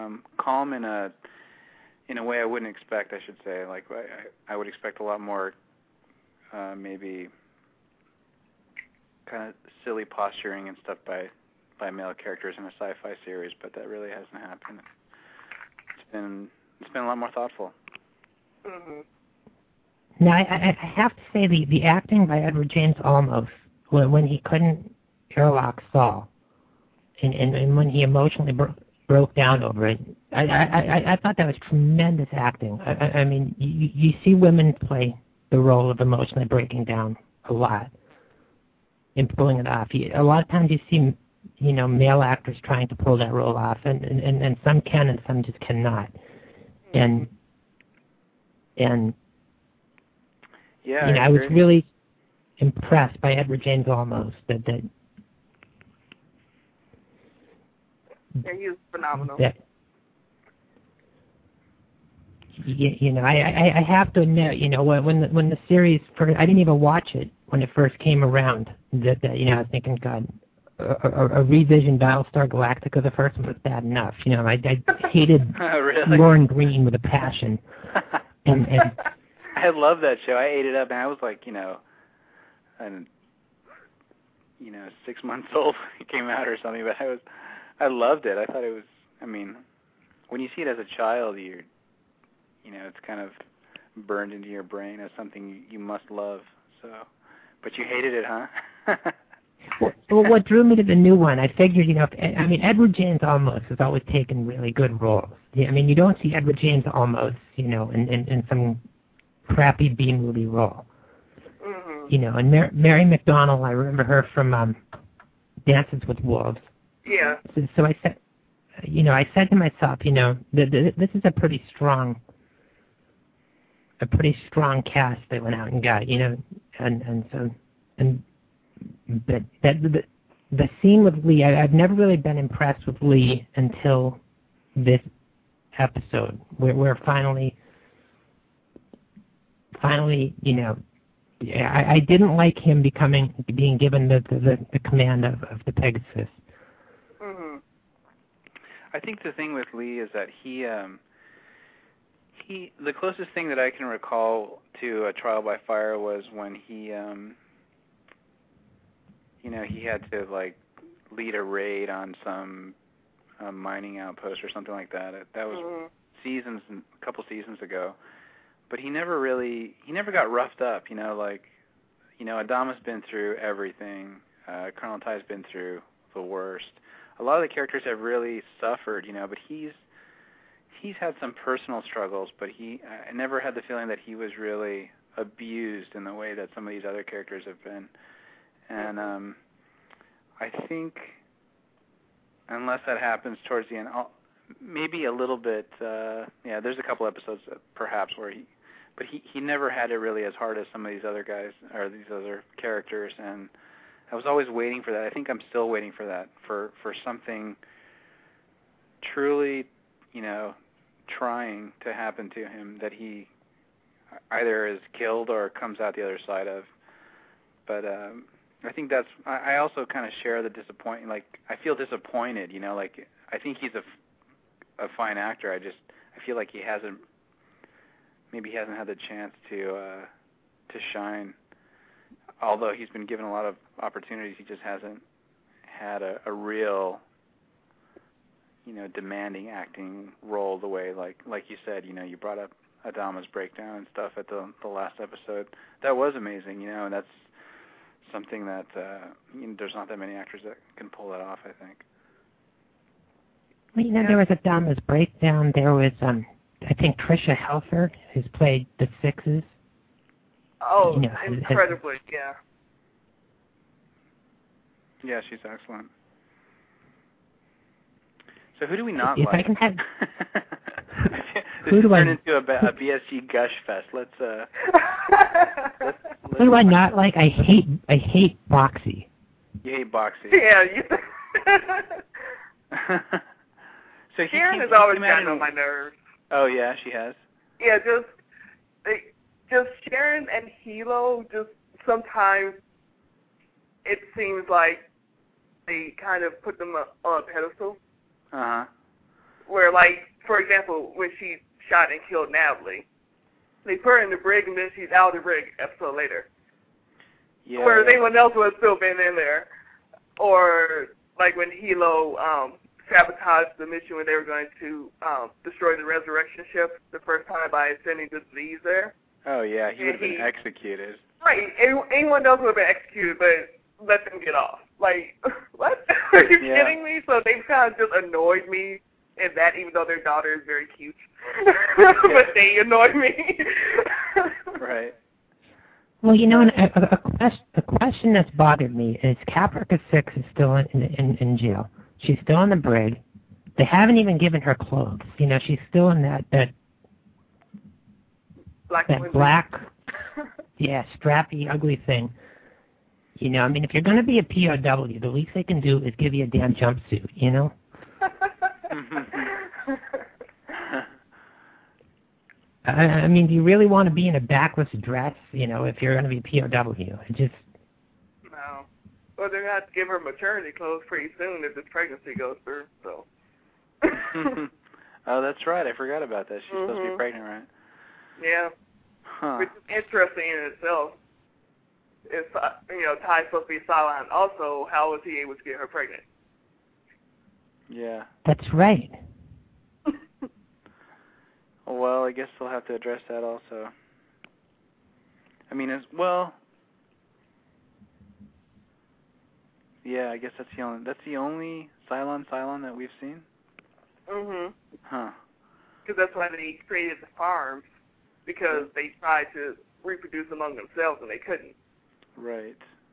[SPEAKER 2] in a way I wouldn't expect, I should say. Like I would expect a lot more maybe kind of silly posturing and stuff by male characters in a sci-fi series, but that really hasn't happened. It's been a lot more thoughtful.
[SPEAKER 4] Mhm.
[SPEAKER 1] Now, I have to say the acting by Edward James Olmos when he couldn't airlock Saul, and when he emotionally broke down over it, I thought that was tremendous acting. I mean, you see women play the role of emotionally breaking down a lot and pulling it off. A lot of times you see, you know, male actors trying to pull that role off, and some can and some just cannot. And And
[SPEAKER 2] yeah,
[SPEAKER 1] you know, I was really impressed by Edward James Olmos.
[SPEAKER 4] Yeah, he was phenomenal.
[SPEAKER 1] You know, I have to admit, you know, when the series first, I didn't even watch it when it first came around. That you know, I was thinking, God, a revision Battlestar Galactica, the first one was bad enough. You know, I hated
[SPEAKER 2] really?
[SPEAKER 1] Lauren Green with a passion, and
[SPEAKER 2] I love that show. I ate it up, and I was like, you know, 6 months old when it came out or something. But I loved it. I thought it was. I mean, when you see it as a child, you know, it's kind of burned into your brain as something you must love. So, but you hated it, huh?
[SPEAKER 1] Well, what drew me to the new one, I figured, you know, I mean, Edward James Olmos has always taken really good roles. I mean, you don't see Edward James Olmos, you know, in some crappy B-movie role.
[SPEAKER 4] Mm-hmm.
[SPEAKER 1] You know, and Mary McDonnell, I remember her from Dances with Wolves.
[SPEAKER 4] Yeah.
[SPEAKER 1] So I said, you know, I said to myself, you know, this is a pretty strong cast they went out and got, you know, but the scene with Lee, I've never really been impressed with Lee until this episode, where finally, you know, I didn't like him being given the command of the Pegasus.
[SPEAKER 4] Mm-hmm.
[SPEAKER 2] I think the thing with Lee is that he the closest thing that I can recall to a trial by fire was when he you know, he had to like lead a raid on some mining outpost or something like that. That was a couple seasons ago. But he never got roughed up, you know, like, you know, Adama's been through everything. Colonel Ty's been through the worst. A lot of the characters have really suffered, you know, but he's had some personal struggles, but I never had the feeling that he was really abused in the way that some of these other characters have been. And I think unless that happens towards the end, maybe a little bit, yeah, there's a couple episodes perhaps where he never had it really as hard as some of these other guys or these other characters, and I was always waiting for that. I think I'm still waiting for that, for something truly, you know, trying to happen to him that he either is killed or comes out the other side of. But I think I also kind of share the disappointment. Like, I feel disappointed, you know, like, I think he's a fine actor. I feel like he hasn't had the chance to shine. Although he's been given a lot of opportunities, he just hasn't had a real, you know, demanding acting role the way, like you said, you know, you brought up Adama's breakdown and stuff at the last episode. That was amazing, you know, and that's something that you know, there's not that many actors that can pull that off, I think.
[SPEAKER 1] Well, you know, there was Adama's breakdown. There was, I think, Tricia Helfer, who's played the Sixes.
[SPEAKER 4] Oh,
[SPEAKER 1] you know,
[SPEAKER 4] incredibly, yeah.
[SPEAKER 2] Yeah, she's excellent. So who do we not
[SPEAKER 1] if
[SPEAKER 2] like?
[SPEAKER 1] I can have...
[SPEAKER 2] This turned into a BSG gush fest. Let's
[SPEAKER 1] who do I not like? I hate Boxy.
[SPEAKER 2] You hate Boxy.
[SPEAKER 4] Yeah,
[SPEAKER 2] So
[SPEAKER 4] Sharon has always gotten on my nerves.
[SPEAKER 2] Oh yeah, she has.
[SPEAKER 4] Yeah, just Sharon and Hilo. Just sometimes it seems like they kind of put them on a pedestal.
[SPEAKER 2] Uh huh.
[SPEAKER 4] Where, like, for example, when she shot and killed Natalie, they put her in the brig and then she's out of the brig episode later.
[SPEAKER 2] Yeah.
[SPEAKER 4] Whereas anyone else would have still been in there. Or like when Hilo sabotaged the mission when they were going to destroy the resurrection ship the first time by sending the disease there.
[SPEAKER 2] Oh yeah, he would have been executed.
[SPEAKER 4] Right. Anyone else would have been executed, but let them get off. Like, what? Are you kidding me? So they kind of just annoyed me in that, even though their daughter is very cute. But they annoy me.
[SPEAKER 2] Right.
[SPEAKER 1] Well, you know, a question that's bothered me is Caprica 6 is still in jail. She's still in the brig. They haven't even given her clothes. You know, she's still in that
[SPEAKER 4] Black
[SPEAKER 1] that
[SPEAKER 4] Winsor.
[SPEAKER 1] black, yeah, strappy, ugly thing. You know, I mean, if you're going to be a POW, the least they can do is give you a damn jumpsuit, you know? I mean, do you really want to be in a backless dress, you know, if you're going to be a POW? It just...
[SPEAKER 4] No. Well, they're going to have to give her maternity clothes pretty soon if this pregnancy goes through, so.
[SPEAKER 2] Oh, that's right. I forgot about that. She's supposed to be pregnant, right?
[SPEAKER 4] Yeah.
[SPEAKER 2] Huh.
[SPEAKER 4] Which is interesting in itself. If, you know, Ty's supposed to be Cylon. Also, how was he able to get her pregnant?
[SPEAKER 2] Yeah.
[SPEAKER 1] That's right.
[SPEAKER 2] Well, I guess they'll have to address that also. I mean, as well. Yeah, I guess that's the only Cylon that we've seen. Huh.
[SPEAKER 4] Because that's why they created the farms, because they tried to reproduce among themselves and they couldn't.
[SPEAKER 2] Right.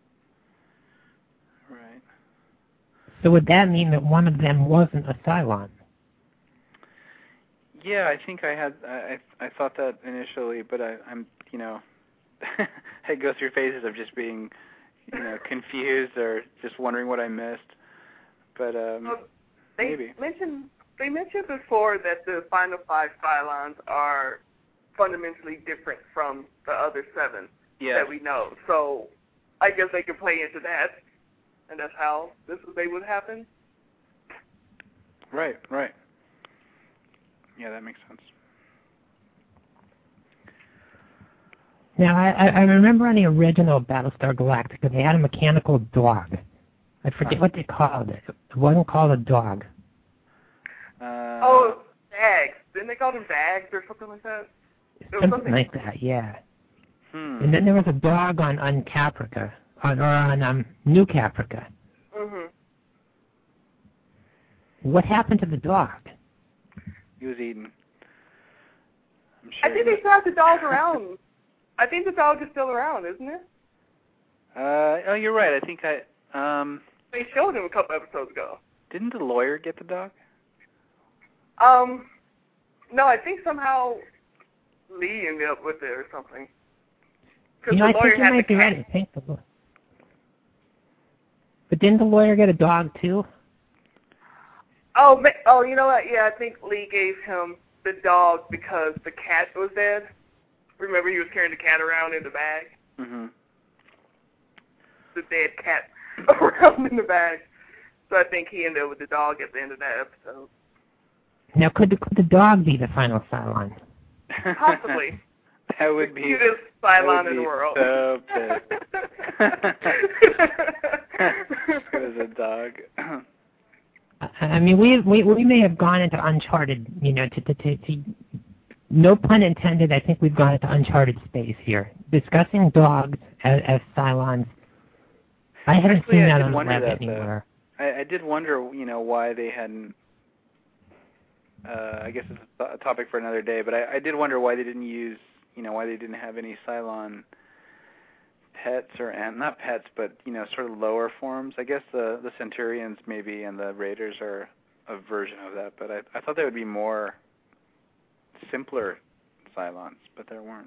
[SPEAKER 2] Right.
[SPEAKER 1] So would that mean that one of them wasn't a Cylon?
[SPEAKER 2] Yeah, I think I thought that initially, but I'm you know, I go through phases of just being, you know, confused or just wondering what I missed. But maybe.
[SPEAKER 4] They mentioned before that the final 5 Cylons are fundamentally different from the other 7 that we know. So I guess they could play into that, and that's how they would happen.
[SPEAKER 2] Right, right. Yeah, that makes sense.
[SPEAKER 1] Now, I remember on the original Battlestar Galactica, they had a mechanical dog. I forget what they called it. It wasn't called a dog.
[SPEAKER 4] Dags. Didn't they call them Dags or something like that?
[SPEAKER 1] Something like that, yeah.
[SPEAKER 2] Hmm.
[SPEAKER 1] And then there was a dog on Caprica, on New Caprica. What happened to the dog?
[SPEAKER 2] He was eaten. I'm sure.
[SPEAKER 4] I think they still have the dog around. I think the dog is still around, isn't it?
[SPEAKER 2] Oh, you're right. I think
[SPEAKER 4] They showed him a couple episodes ago.
[SPEAKER 2] Didn't the lawyer get the dog?
[SPEAKER 4] No, I think somehow Lee ended up with it or something.
[SPEAKER 1] You know, I think you might be right. I think but didn't the lawyer get a dog too?
[SPEAKER 4] Oh, you know what? Yeah, I think Lee gave him the dog because the cat was dead. Remember, he was carrying the cat around in the bag?
[SPEAKER 2] Mm-hmm.
[SPEAKER 4] The dead cat around in the bag. So I think he ended up with the dog at the end of that episode.
[SPEAKER 1] Now, could the dog be the final Cylon?
[SPEAKER 4] Possibly.
[SPEAKER 2] That would be
[SPEAKER 4] the cutest Cylon in the world.
[SPEAKER 2] So as good as a dog.
[SPEAKER 1] I mean, we may have gone into uncharted, you know, to no pun intended, I think we've gone into uncharted space here. Discussing dogs as Cylons. I haven't seen that on the web anywhere.
[SPEAKER 2] I did wonder, you know, why they hadn't, I guess it's a topic for another day, but I did wonder why they didn't use, you know, why they didn't have any Cylon pets and not pets, but, you know, sort of lower forms. I guess the Centurions maybe and the Raiders are a version of that, but I thought they would be more simpler Cylons, but there weren't.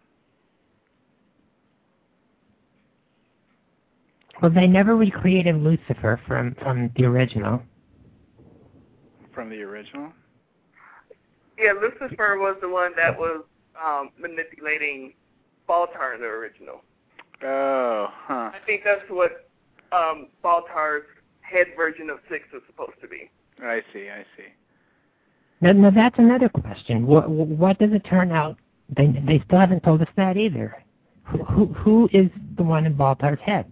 [SPEAKER 1] Well, they never recreated Lucifer from the original.
[SPEAKER 2] From the original?
[SPEAKER 4] Yeah, Lucifer was the one that was manipulating Baltar in the original.
[SPEAKER 2] Oh, huh.
[SPEAKER 4] I think that's what Baltar's head version of 6 is supposed to be.
[SPEAKER 2] I see.
[SPEAKER 1] Now that's another question. What does it turn out? They still haven't told us that either. Who is the one in Baltar's head?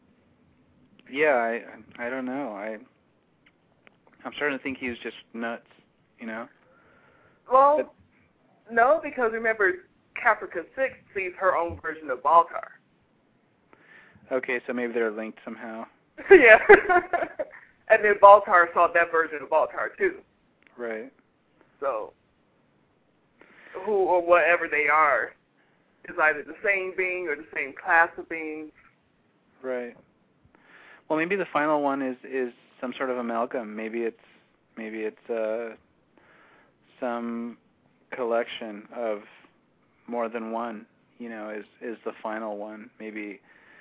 [SPEAKER 2] Yeah, I don't know. I'm starting to think he was just nuts, you know?
[SPEAKER 4] Well, no, because remember, Caprica 6 sees her own version of Baltar.
[SPEAKER 2] Okay, so maybe they're linked somehow.
[SPEAKER 4] Yeah. And then Baltar saw that version of Baltar, too.
[SPEAKER 2] Right.
[SPEAKER 4] So, who or whatever they are is either the same being or the same class of beings.
[SPEAKER 2] Right. Well, maybe the final one is some sort of amalgam. Maybe it's some collection of more than one, is the final one. Maybe,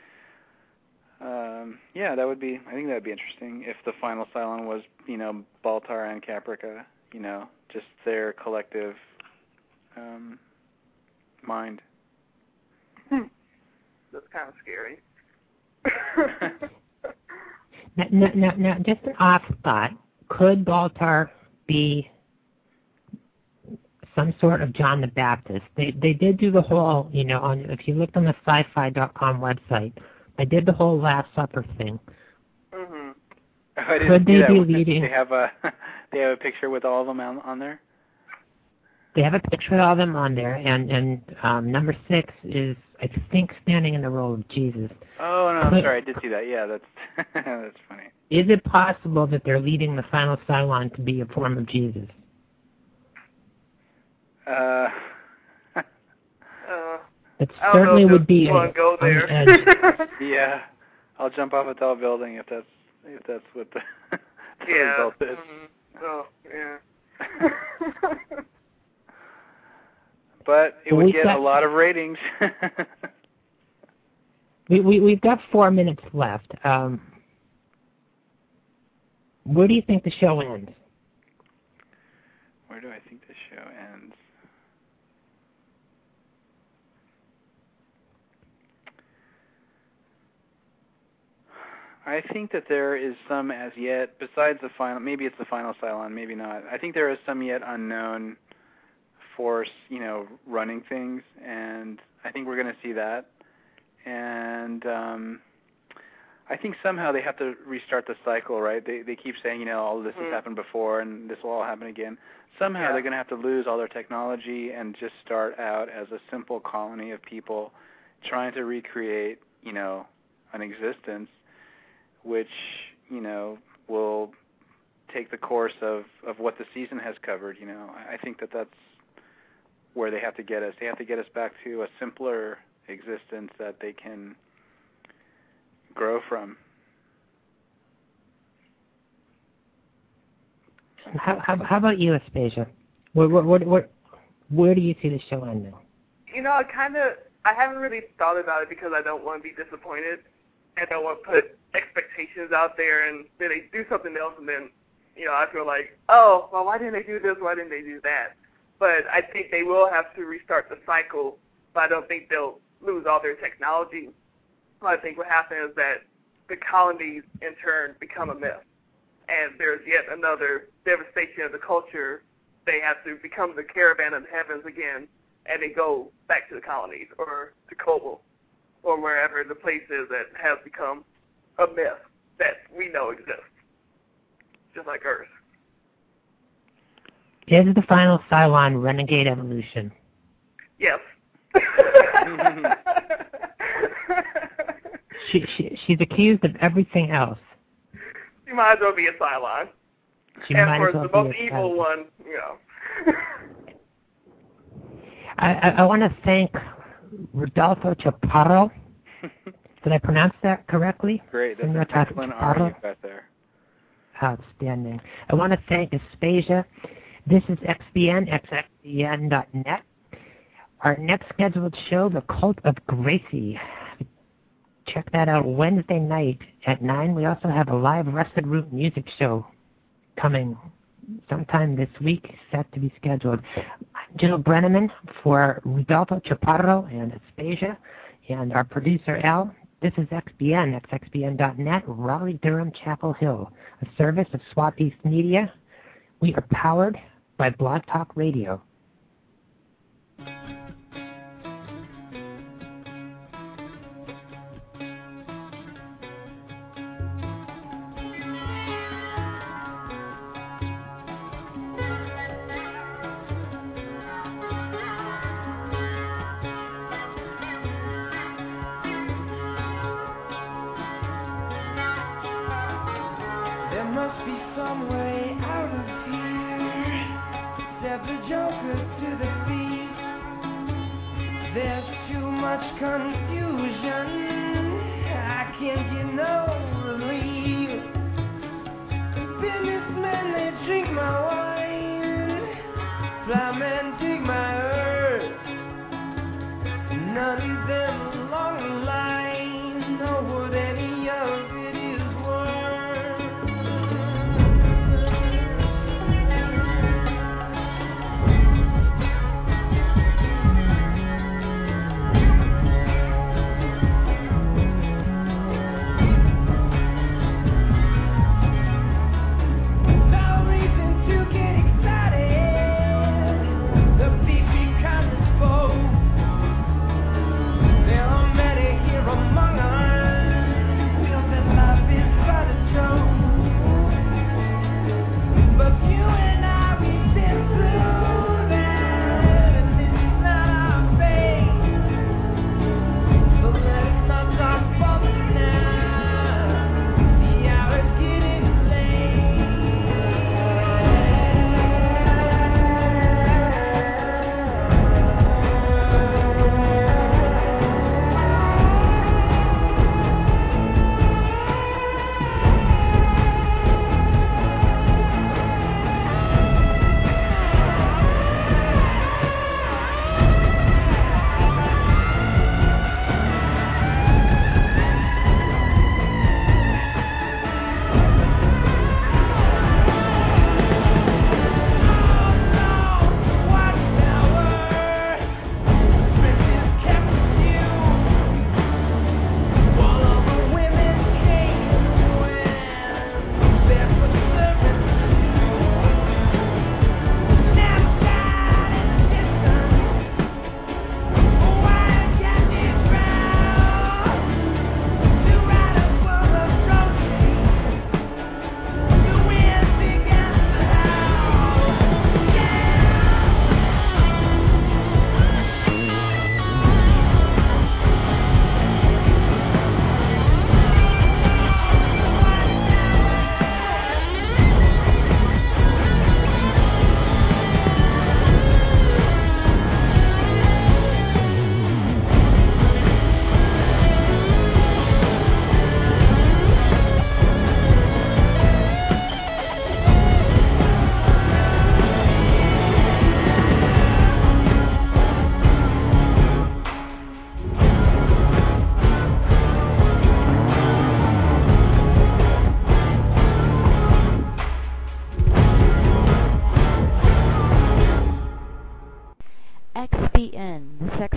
[SPEAKER 2] that would be, I think that would be interesting if the final Cylon was, Baltar and Caprica, just their collective mind.
[SPEAKER 4] That's kind of scary.
[SPEAKER 1] Now, just an off thought. Could Baltar be some sort of John the Baptist? They did do the whole, if you looked on the sci-fi.com website, they did the whole Last Supper thing.
[SPEAKER 4] Mm-hmm.
[SPEAKER 1] Could they be leading?
[SPEAKER 2] They have a picture with all of them on there?
[SPEAKER 1] They have a picture with all of them on there, and number 6 is, I think, standing in the role of Jesus.
[SPEAKER 2] Oh, no, I'm sorry, I did see that. Yeah, that's that's funny.
[SPEAKER 1] Is it possible that they're leading the final Cylon to be a form of Jesus? It certainly would be
[SPEAKER 4] on the
[SPEAKER 1] edge.
[SPEAKER 2] Yeah, I'll jump off a tall building if that's what the result is.
[SPEAKER 4] Mm-hmm. Oh, yeah.
[SPEAKER 2] But it would get a lot of ratings.
[SPEAKER 1] We've got 4 minutes left. Where do you think the show ends?
[SPEAKER 2] Where do I think the show ends? I think that there is some as yet, besides the final, maybe it's the final Cylon, maybe not. I think there is some yet unknown force, running things, and I think we're going to see that. And I think somehow they have to restart the cycle, right? They keep saying, all of this has happened before, and this will all happen again. Somehow they're going to have to lose all their technology and just start out as a simple colony of people trying to recreate, an existence which, will take the course of what the season has covered, I think that's where they have to get us. They have to get us back to a simpler existence that they can grow from.
[SPEAKER 1] How about you, Aspasia? Where do you see the show ending?
[SPEAKER 4] I haven't really thought about it because I don't want to be disappointed. I don't want to put expectations out there and then they do something else and then, I feel like, oh, well, why didn't they do this? Why didn't they do that? But I think they will have to restart the cycle, but I don't think they'll lose all their technology. What I think what happens is that the colonies, in turn, become a myth. And there's yet another devastation of the culture. They have to become the caravan of the heavens again, and they go back to the colonies or to Kobol or wherever the place is that has become a myth that we know exists, just like Earth.
[SPEAKER 1] Is the final Cylon renegade evolution?
[SPEAKER 4] Yes.
[SPEAKER 1] She's accused of everything else.
[SPEAKER 4] She might as well be a Cylon. And of course, the most evil one,
[SPEAKER 1] I want to thank Rodolfo Chaparro. Did I pronounce that correctly?
[SPEAKER 2] Great. That's an excellent R you got there.
[SPEAKER 1] Outstanding. I want to thank Aspasia. This is XBN, xxbn.net. Our next scheduled show, The Cult of Gracie. Check that out Wednesday night at 9. We also have a live Rusted Root music show coming sometime this week, set to be scheduled. I'm Jill Brenneman for Rodolfo Chaparro and Aspasia, and our producer, Al. This is XBN, xxbn.net, Raleigh, Durham, Chapel Hill, a service of Swap East Media. We are powered by Blog Talk Radio.
[SPEAKER 6] There must be some way out of here. Step the joker to the feet. There's too much confusion. I can't get no relief. Businessmen, they drink my wine. Flymen dig my earth.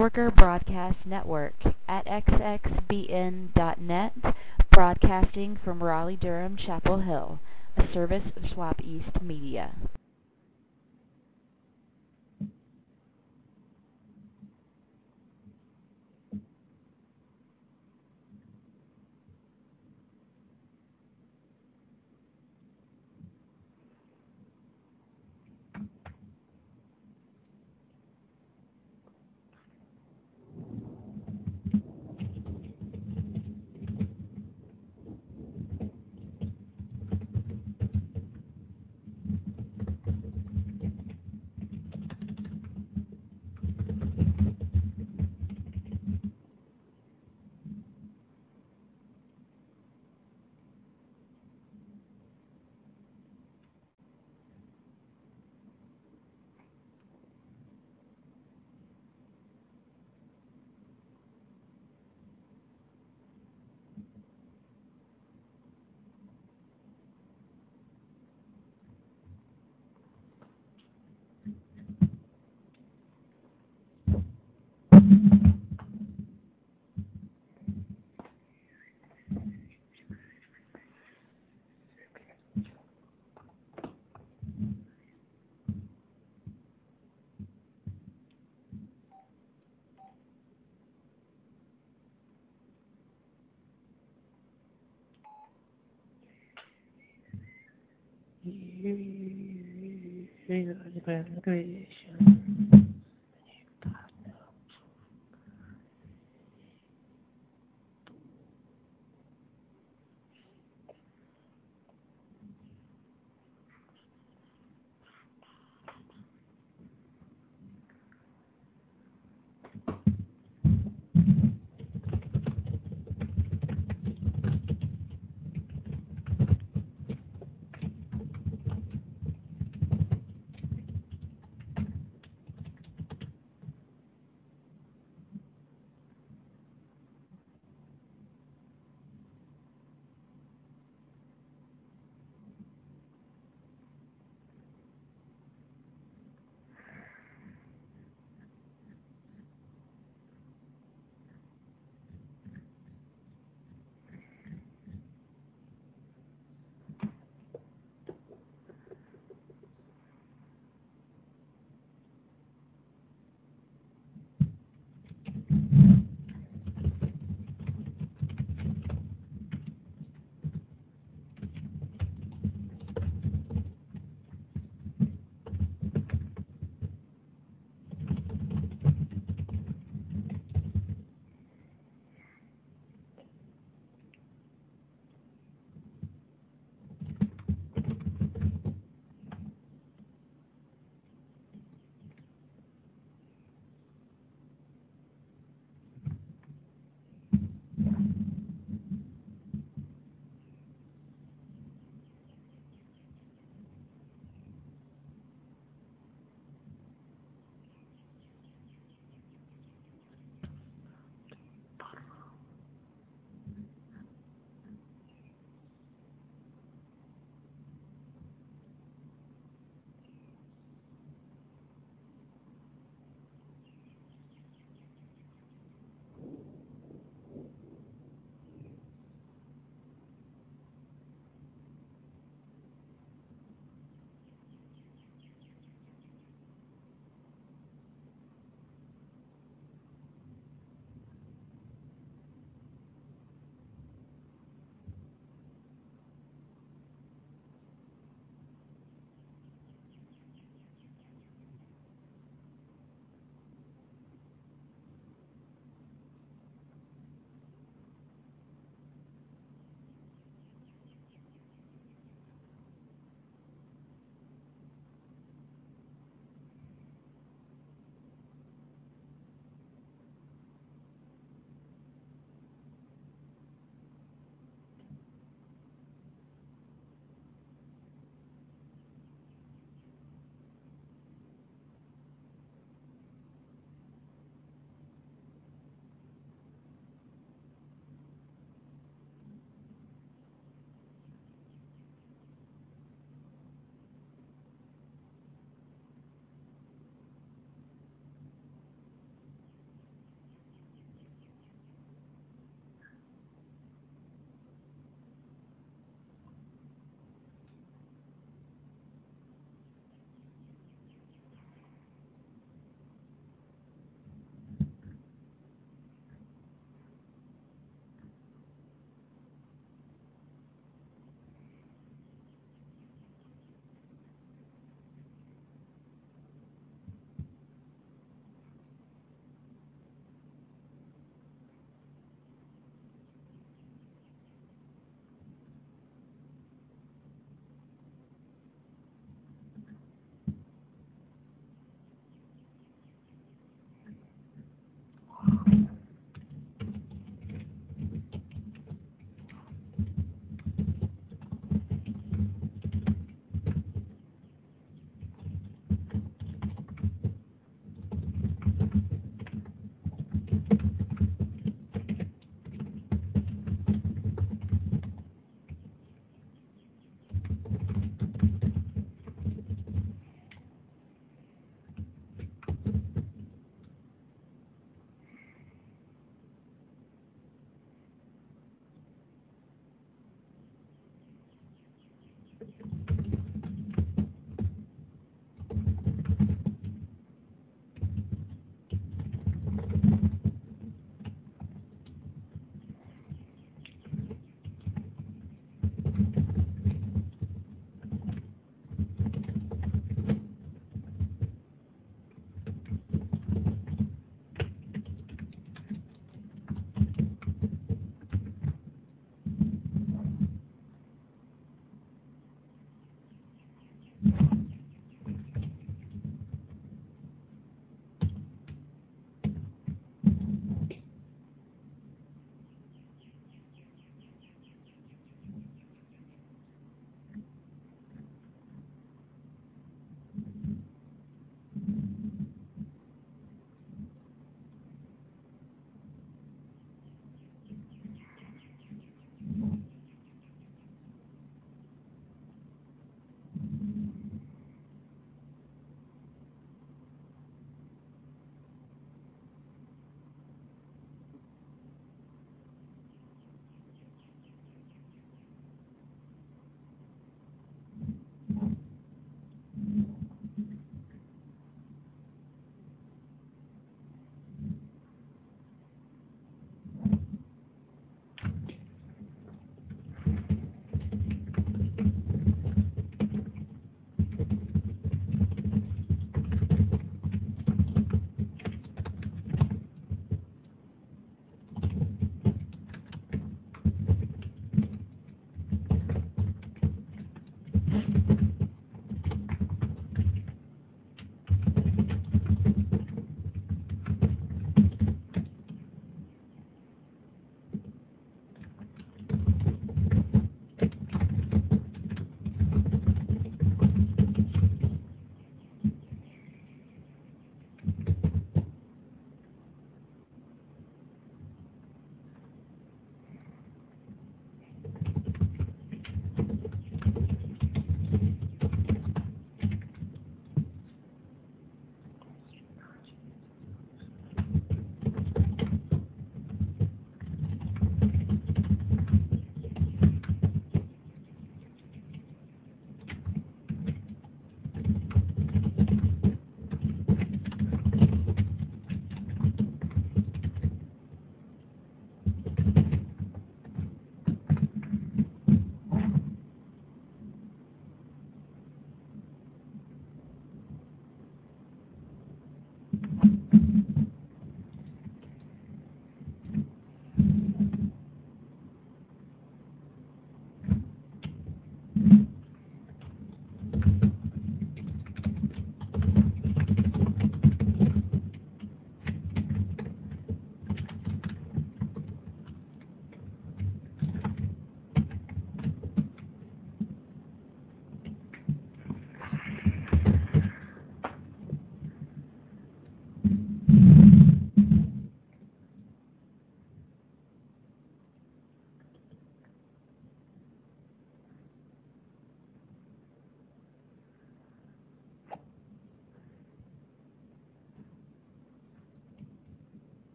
[SPEAKER 3] Networker Broadcast Network at xxbn.net, broadcasting from Raleigh-Durham, Chapel Hill, a service of Swap East Media.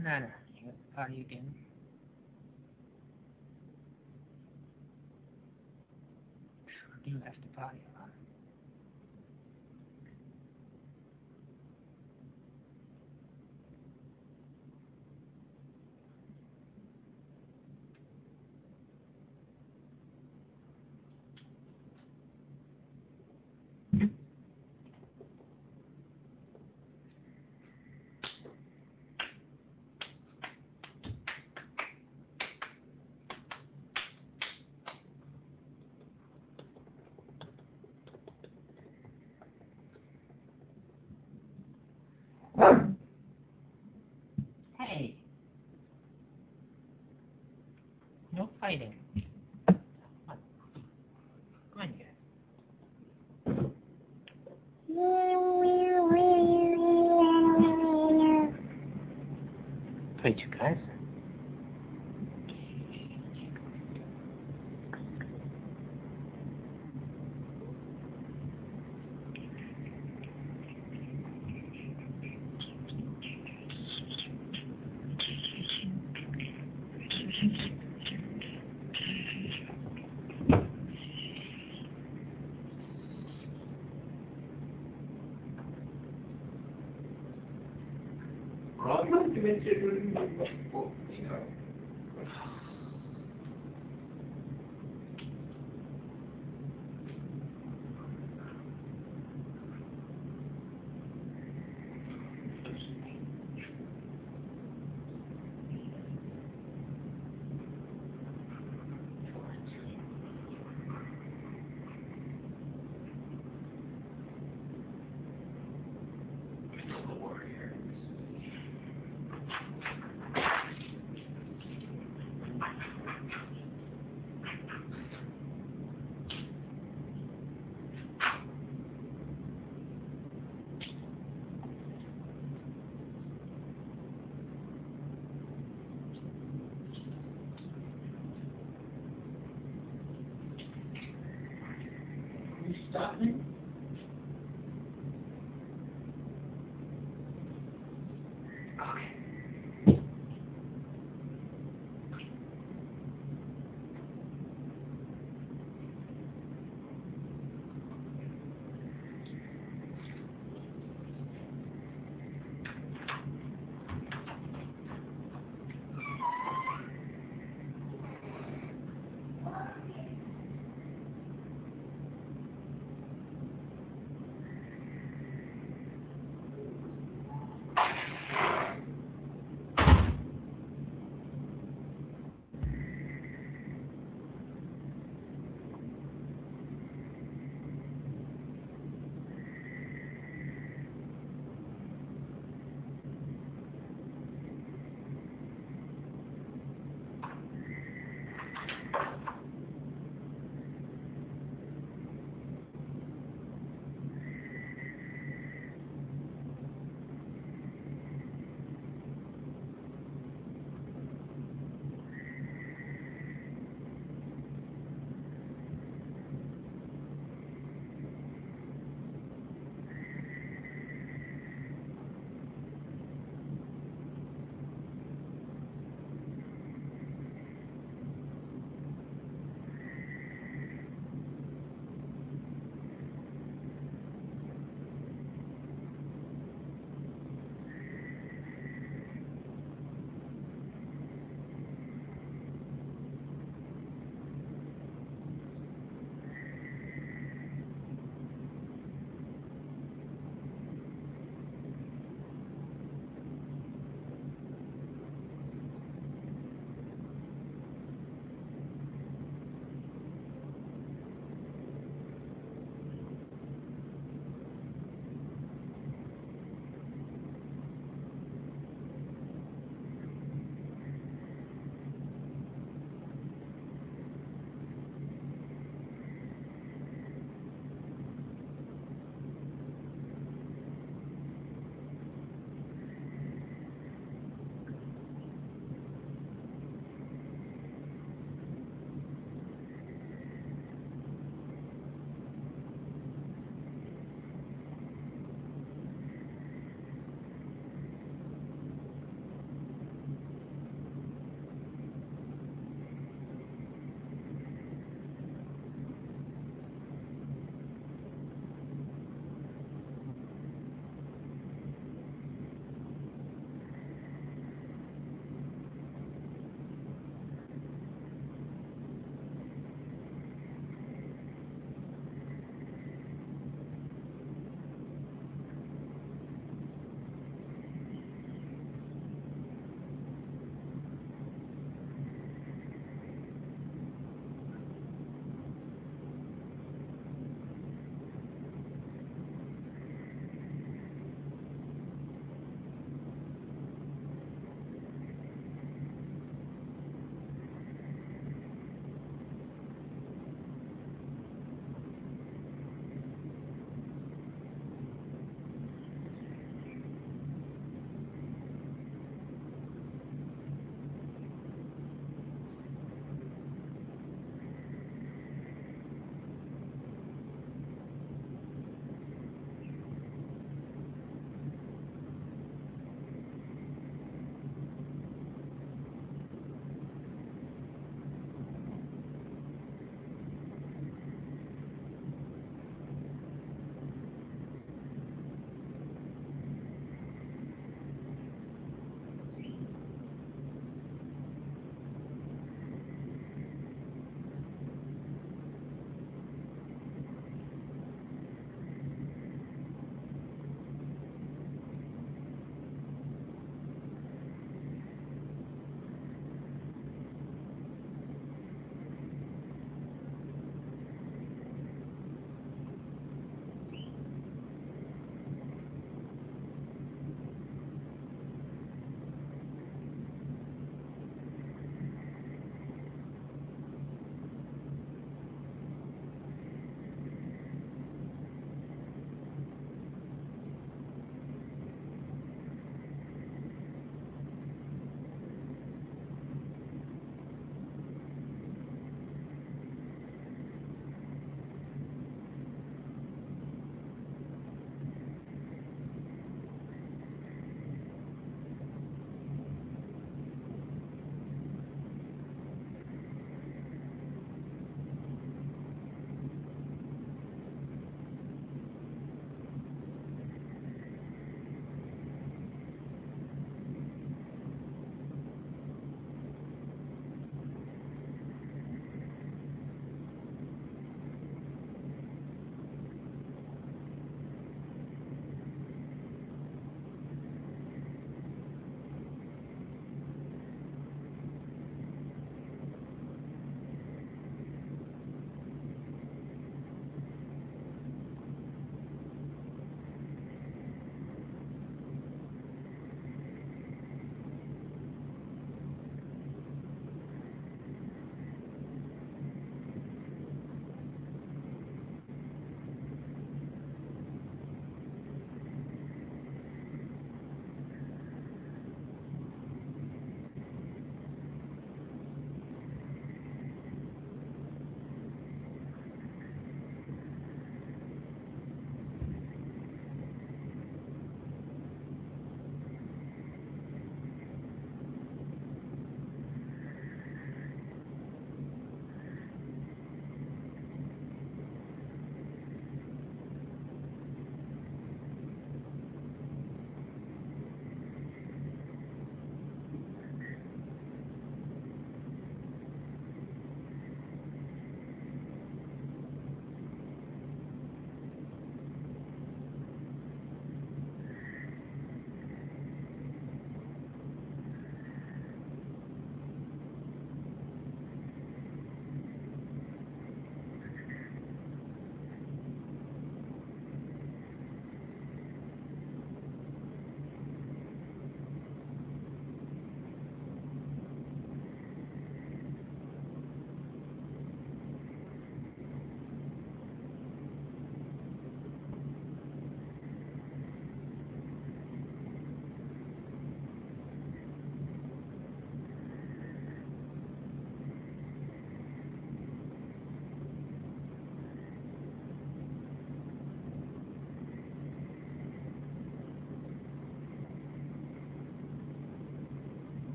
[SPEAKER 1] the matter? You got the potty again? Sure do have to potty a lot. Hey! No fighting. Come on, you. Fight you guys. Stop me? Okay.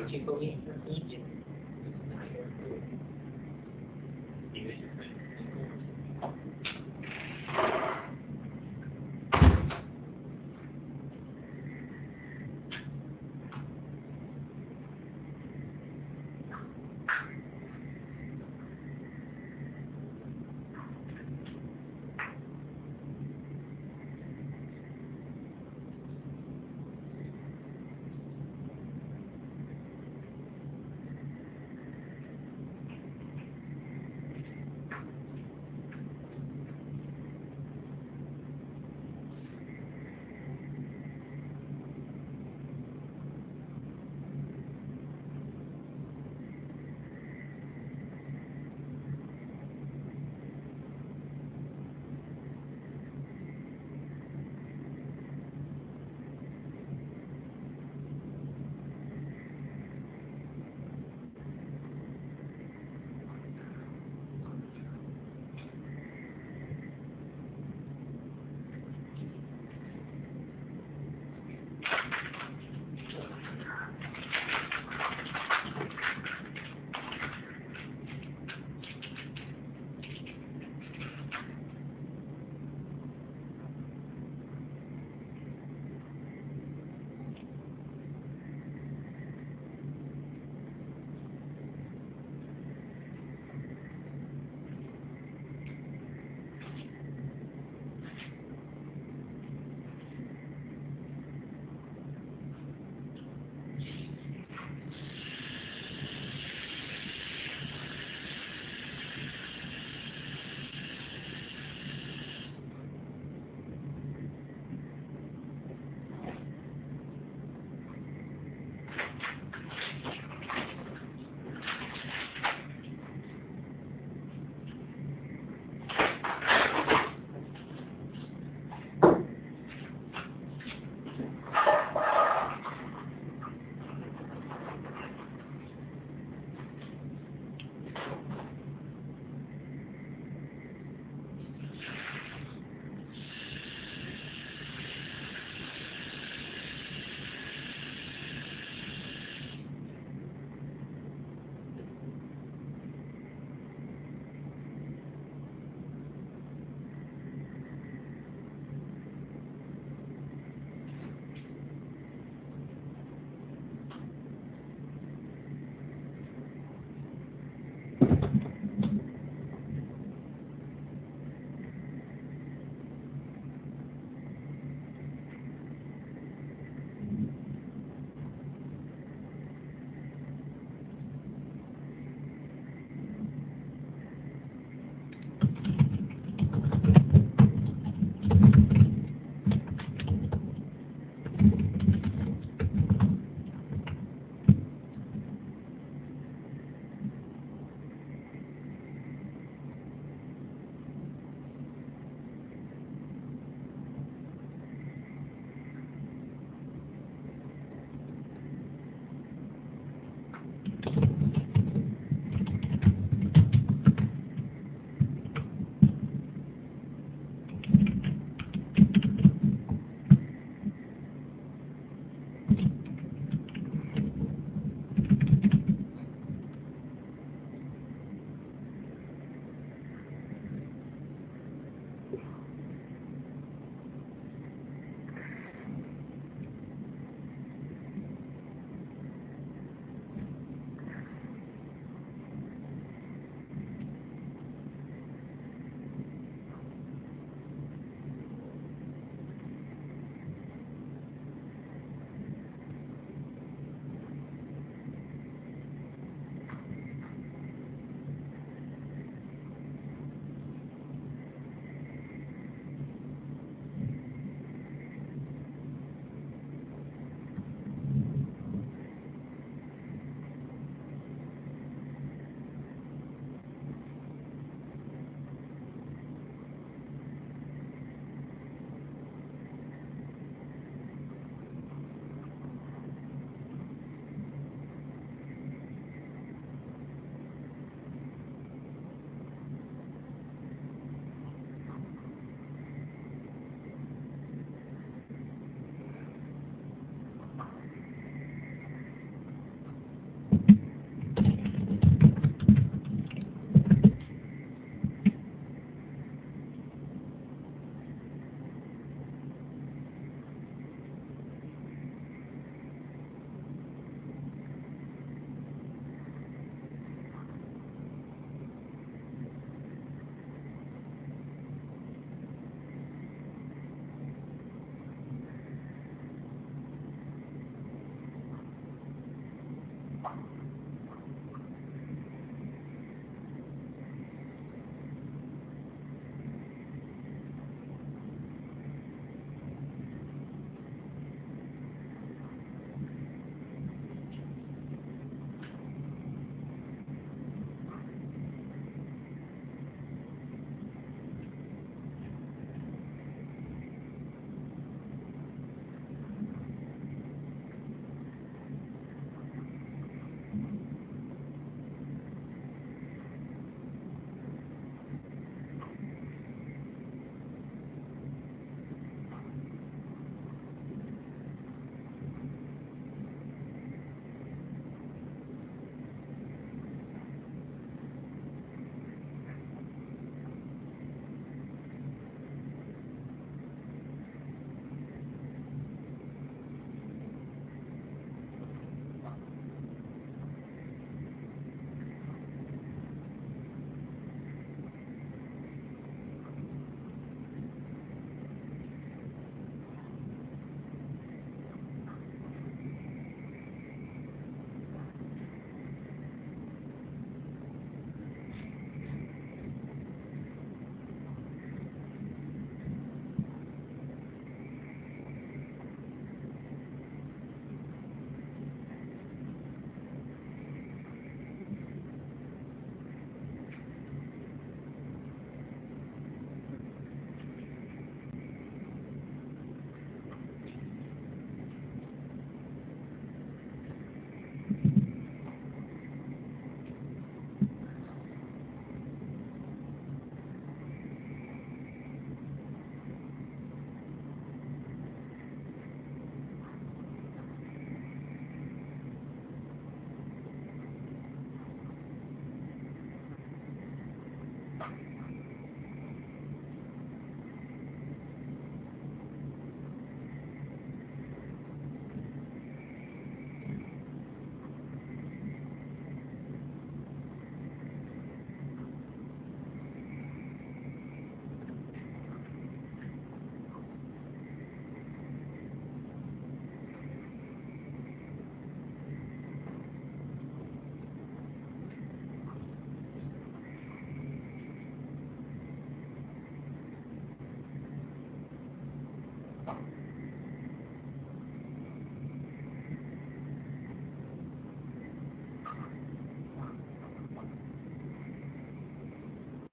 [SPEAKER 1] what you believe your food is. It's not your food. You is your food.